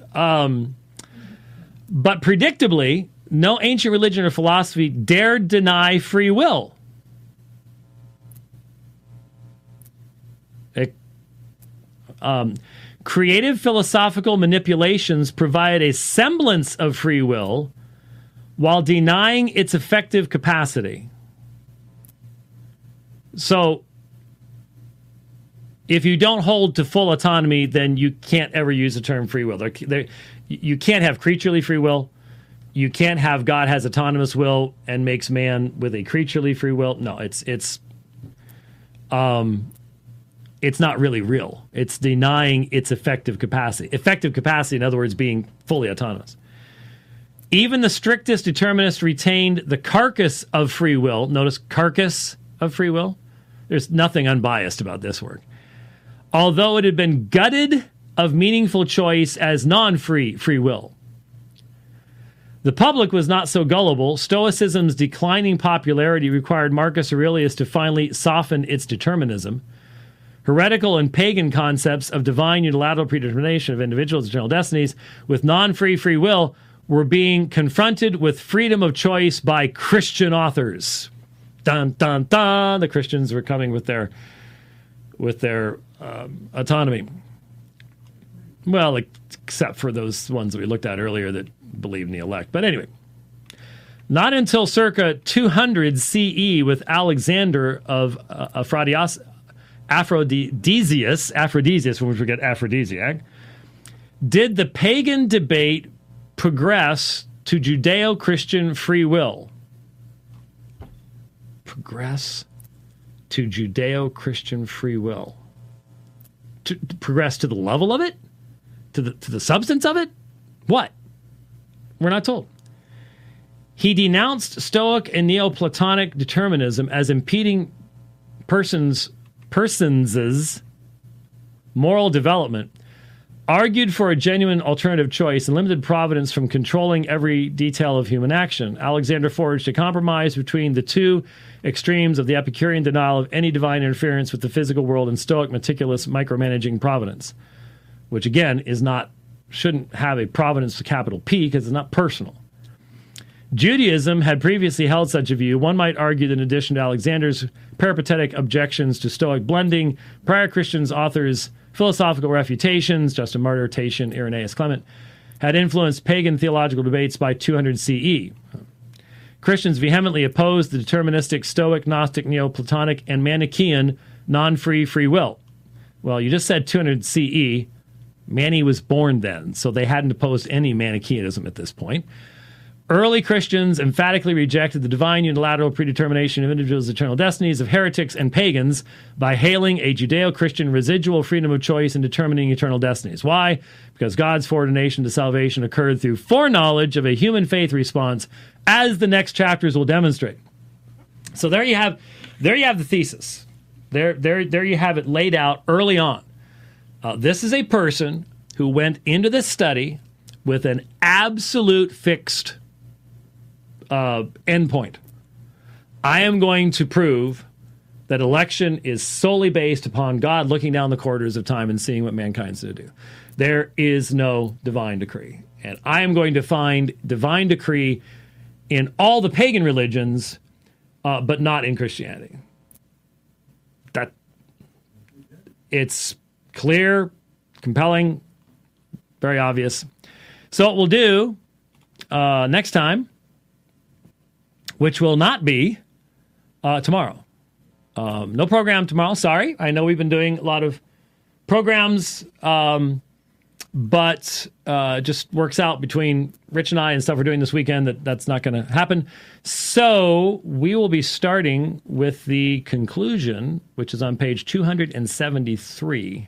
But predictably, no ancient religion or philosophy dared deny free will. Creative philosophical manipulations provide a semblance of free will while denying its effective capacity. So, if you don't hold to full autonomy, then you can't ever use the term free will. You can't have creaturely free will. You can't have God has autonomous will and makes man with a creaturely free will. No, it's not really real. It's denying its effective capacity. Effective capacity, in other words, being fully autonomous. Even the strictest determinists retained the carcass of free will. Notice carcass of free will. There's nothing unbiased about this word. Although it had been gutted of meaningful choice as non-free free will. The public was not so gullible. Stoicism's declining popularity required Marcus Aurelius to finally soften its determinism. Heretical and pagan concepts of divine unilateral predetermination of individuals' eternal destinies with non-free free will were being confronted with freedom of choice by Christian authors. Dun, dun, dun. The Christians were coming with their autonomy. Well, except for those ones that we looked at earlier that believed in the elect. But anyway, not until circa 200 CE with Alexander of Aphrodisias, when we forget aphrodisiac, did the pagan debate progress to Judeo-Christian free will. Progress to Judeo-Christian free will. To progress to the level of it? To the substance of it? What? We're not told. He denounced Stoic and Neoplatonic determinism as impeding persons' moral development, argued for a genuine alternative choice and limited providence from controlling every detail of human action. Alexander forged a compromise between the two extremes of the Epicurean denial of any divine interference with the physical world and Stoic meticulous micromanaging providence, which again shouldn't have a providence with capital P because it's not personal. Judaism had previously held such a view. One might argue that in addition to Alexander's peripatetic objections to Stoic blending, prior Christian authors' philosophical refutations, Justin Martyr, Tatian, Irenaeus Clement, had influenced pagan theological debates by 200 CE. Christians vehemently opposed the deterministic Stoic, Gnostic, Neoplatonic, and Manichaean non-free free will. Well, you just said 200 CE. Mani was born then, so they hadn't opposed any Manichaeanism at this point. Early Christians emphatically rejected the divine unilateral predetermination of individuals' eternal destinies of heretics and pagans by hailing a Judeo-Christian residual freedom of choice in determining eternal destinies. Why? Because God's foreordination to salvation occurred through foreknowledge of a human faith response, as the next chapters will demonstrate. So there you have the thesis. There you have it laid out early on. This is a person who went into this study with an absolute fixed endpoint. I am going to prove that election is solely based upon God looking down the corridors of time and seeing what mankind's to do. There is no divine decree. And I am going to find divine decree in all the pagan religions, but not in Christianity. It's clear, compelling, very obvious. So what we'll do next time, which will not be tomorrow. No program tomorrow, sorry. I know we've been doing a lot of programs, but just works out between Rich and I and stuff we're doing this weekend that's not going to happen. So we will be starting with the conclusion, which is on page 273.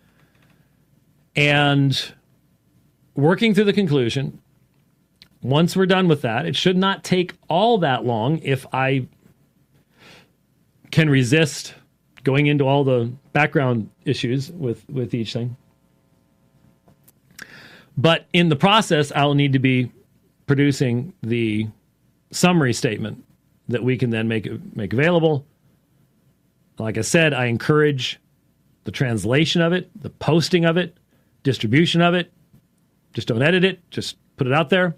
And working through the conclusion, once we're done with that, it should not take all that long if I can resist going into all the background issues with each thing. But in the process, I'll need to be producing the summary statement that we can then make available. Like I said, I encourage the translation of it, the posting of it, distribution of it. Just don't edit it. Just put it out there.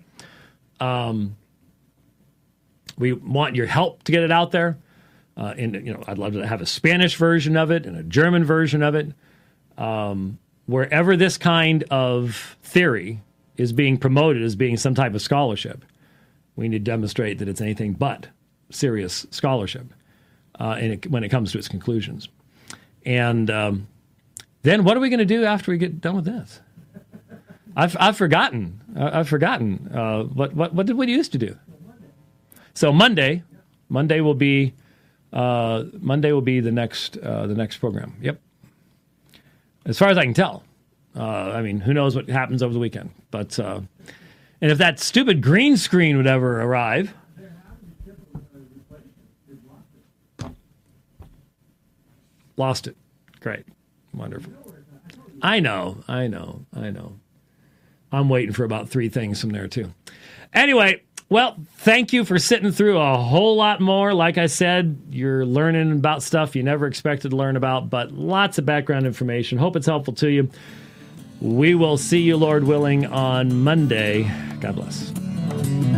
We want your help to get it out there. I'd love to have a Spanish version of it and a German version of it. Wherever this kind of theory is being promoted as being some type of scholarship, we need to demonstrate that it's anything but serious scholarship when it comes to its conclusions. And then what are we going to do after we get done with this? I've forgotten. What did we used to do? So Monday will be the next program. Yep. As far as I can tell. Who knows what happens over the weekend? But and if that stupid green screen would ever arrive. Lost it. Great. Wonderful. I know. I'm waiting for about 3 things from there, too. Anyway, well, thank you for sitting through a whole lot more. Like I said, you're learning about stuff you never expected to learn about, but lots of background information. Hope it's helpful to you. We will see you, Lord willing, on Monday. God bless.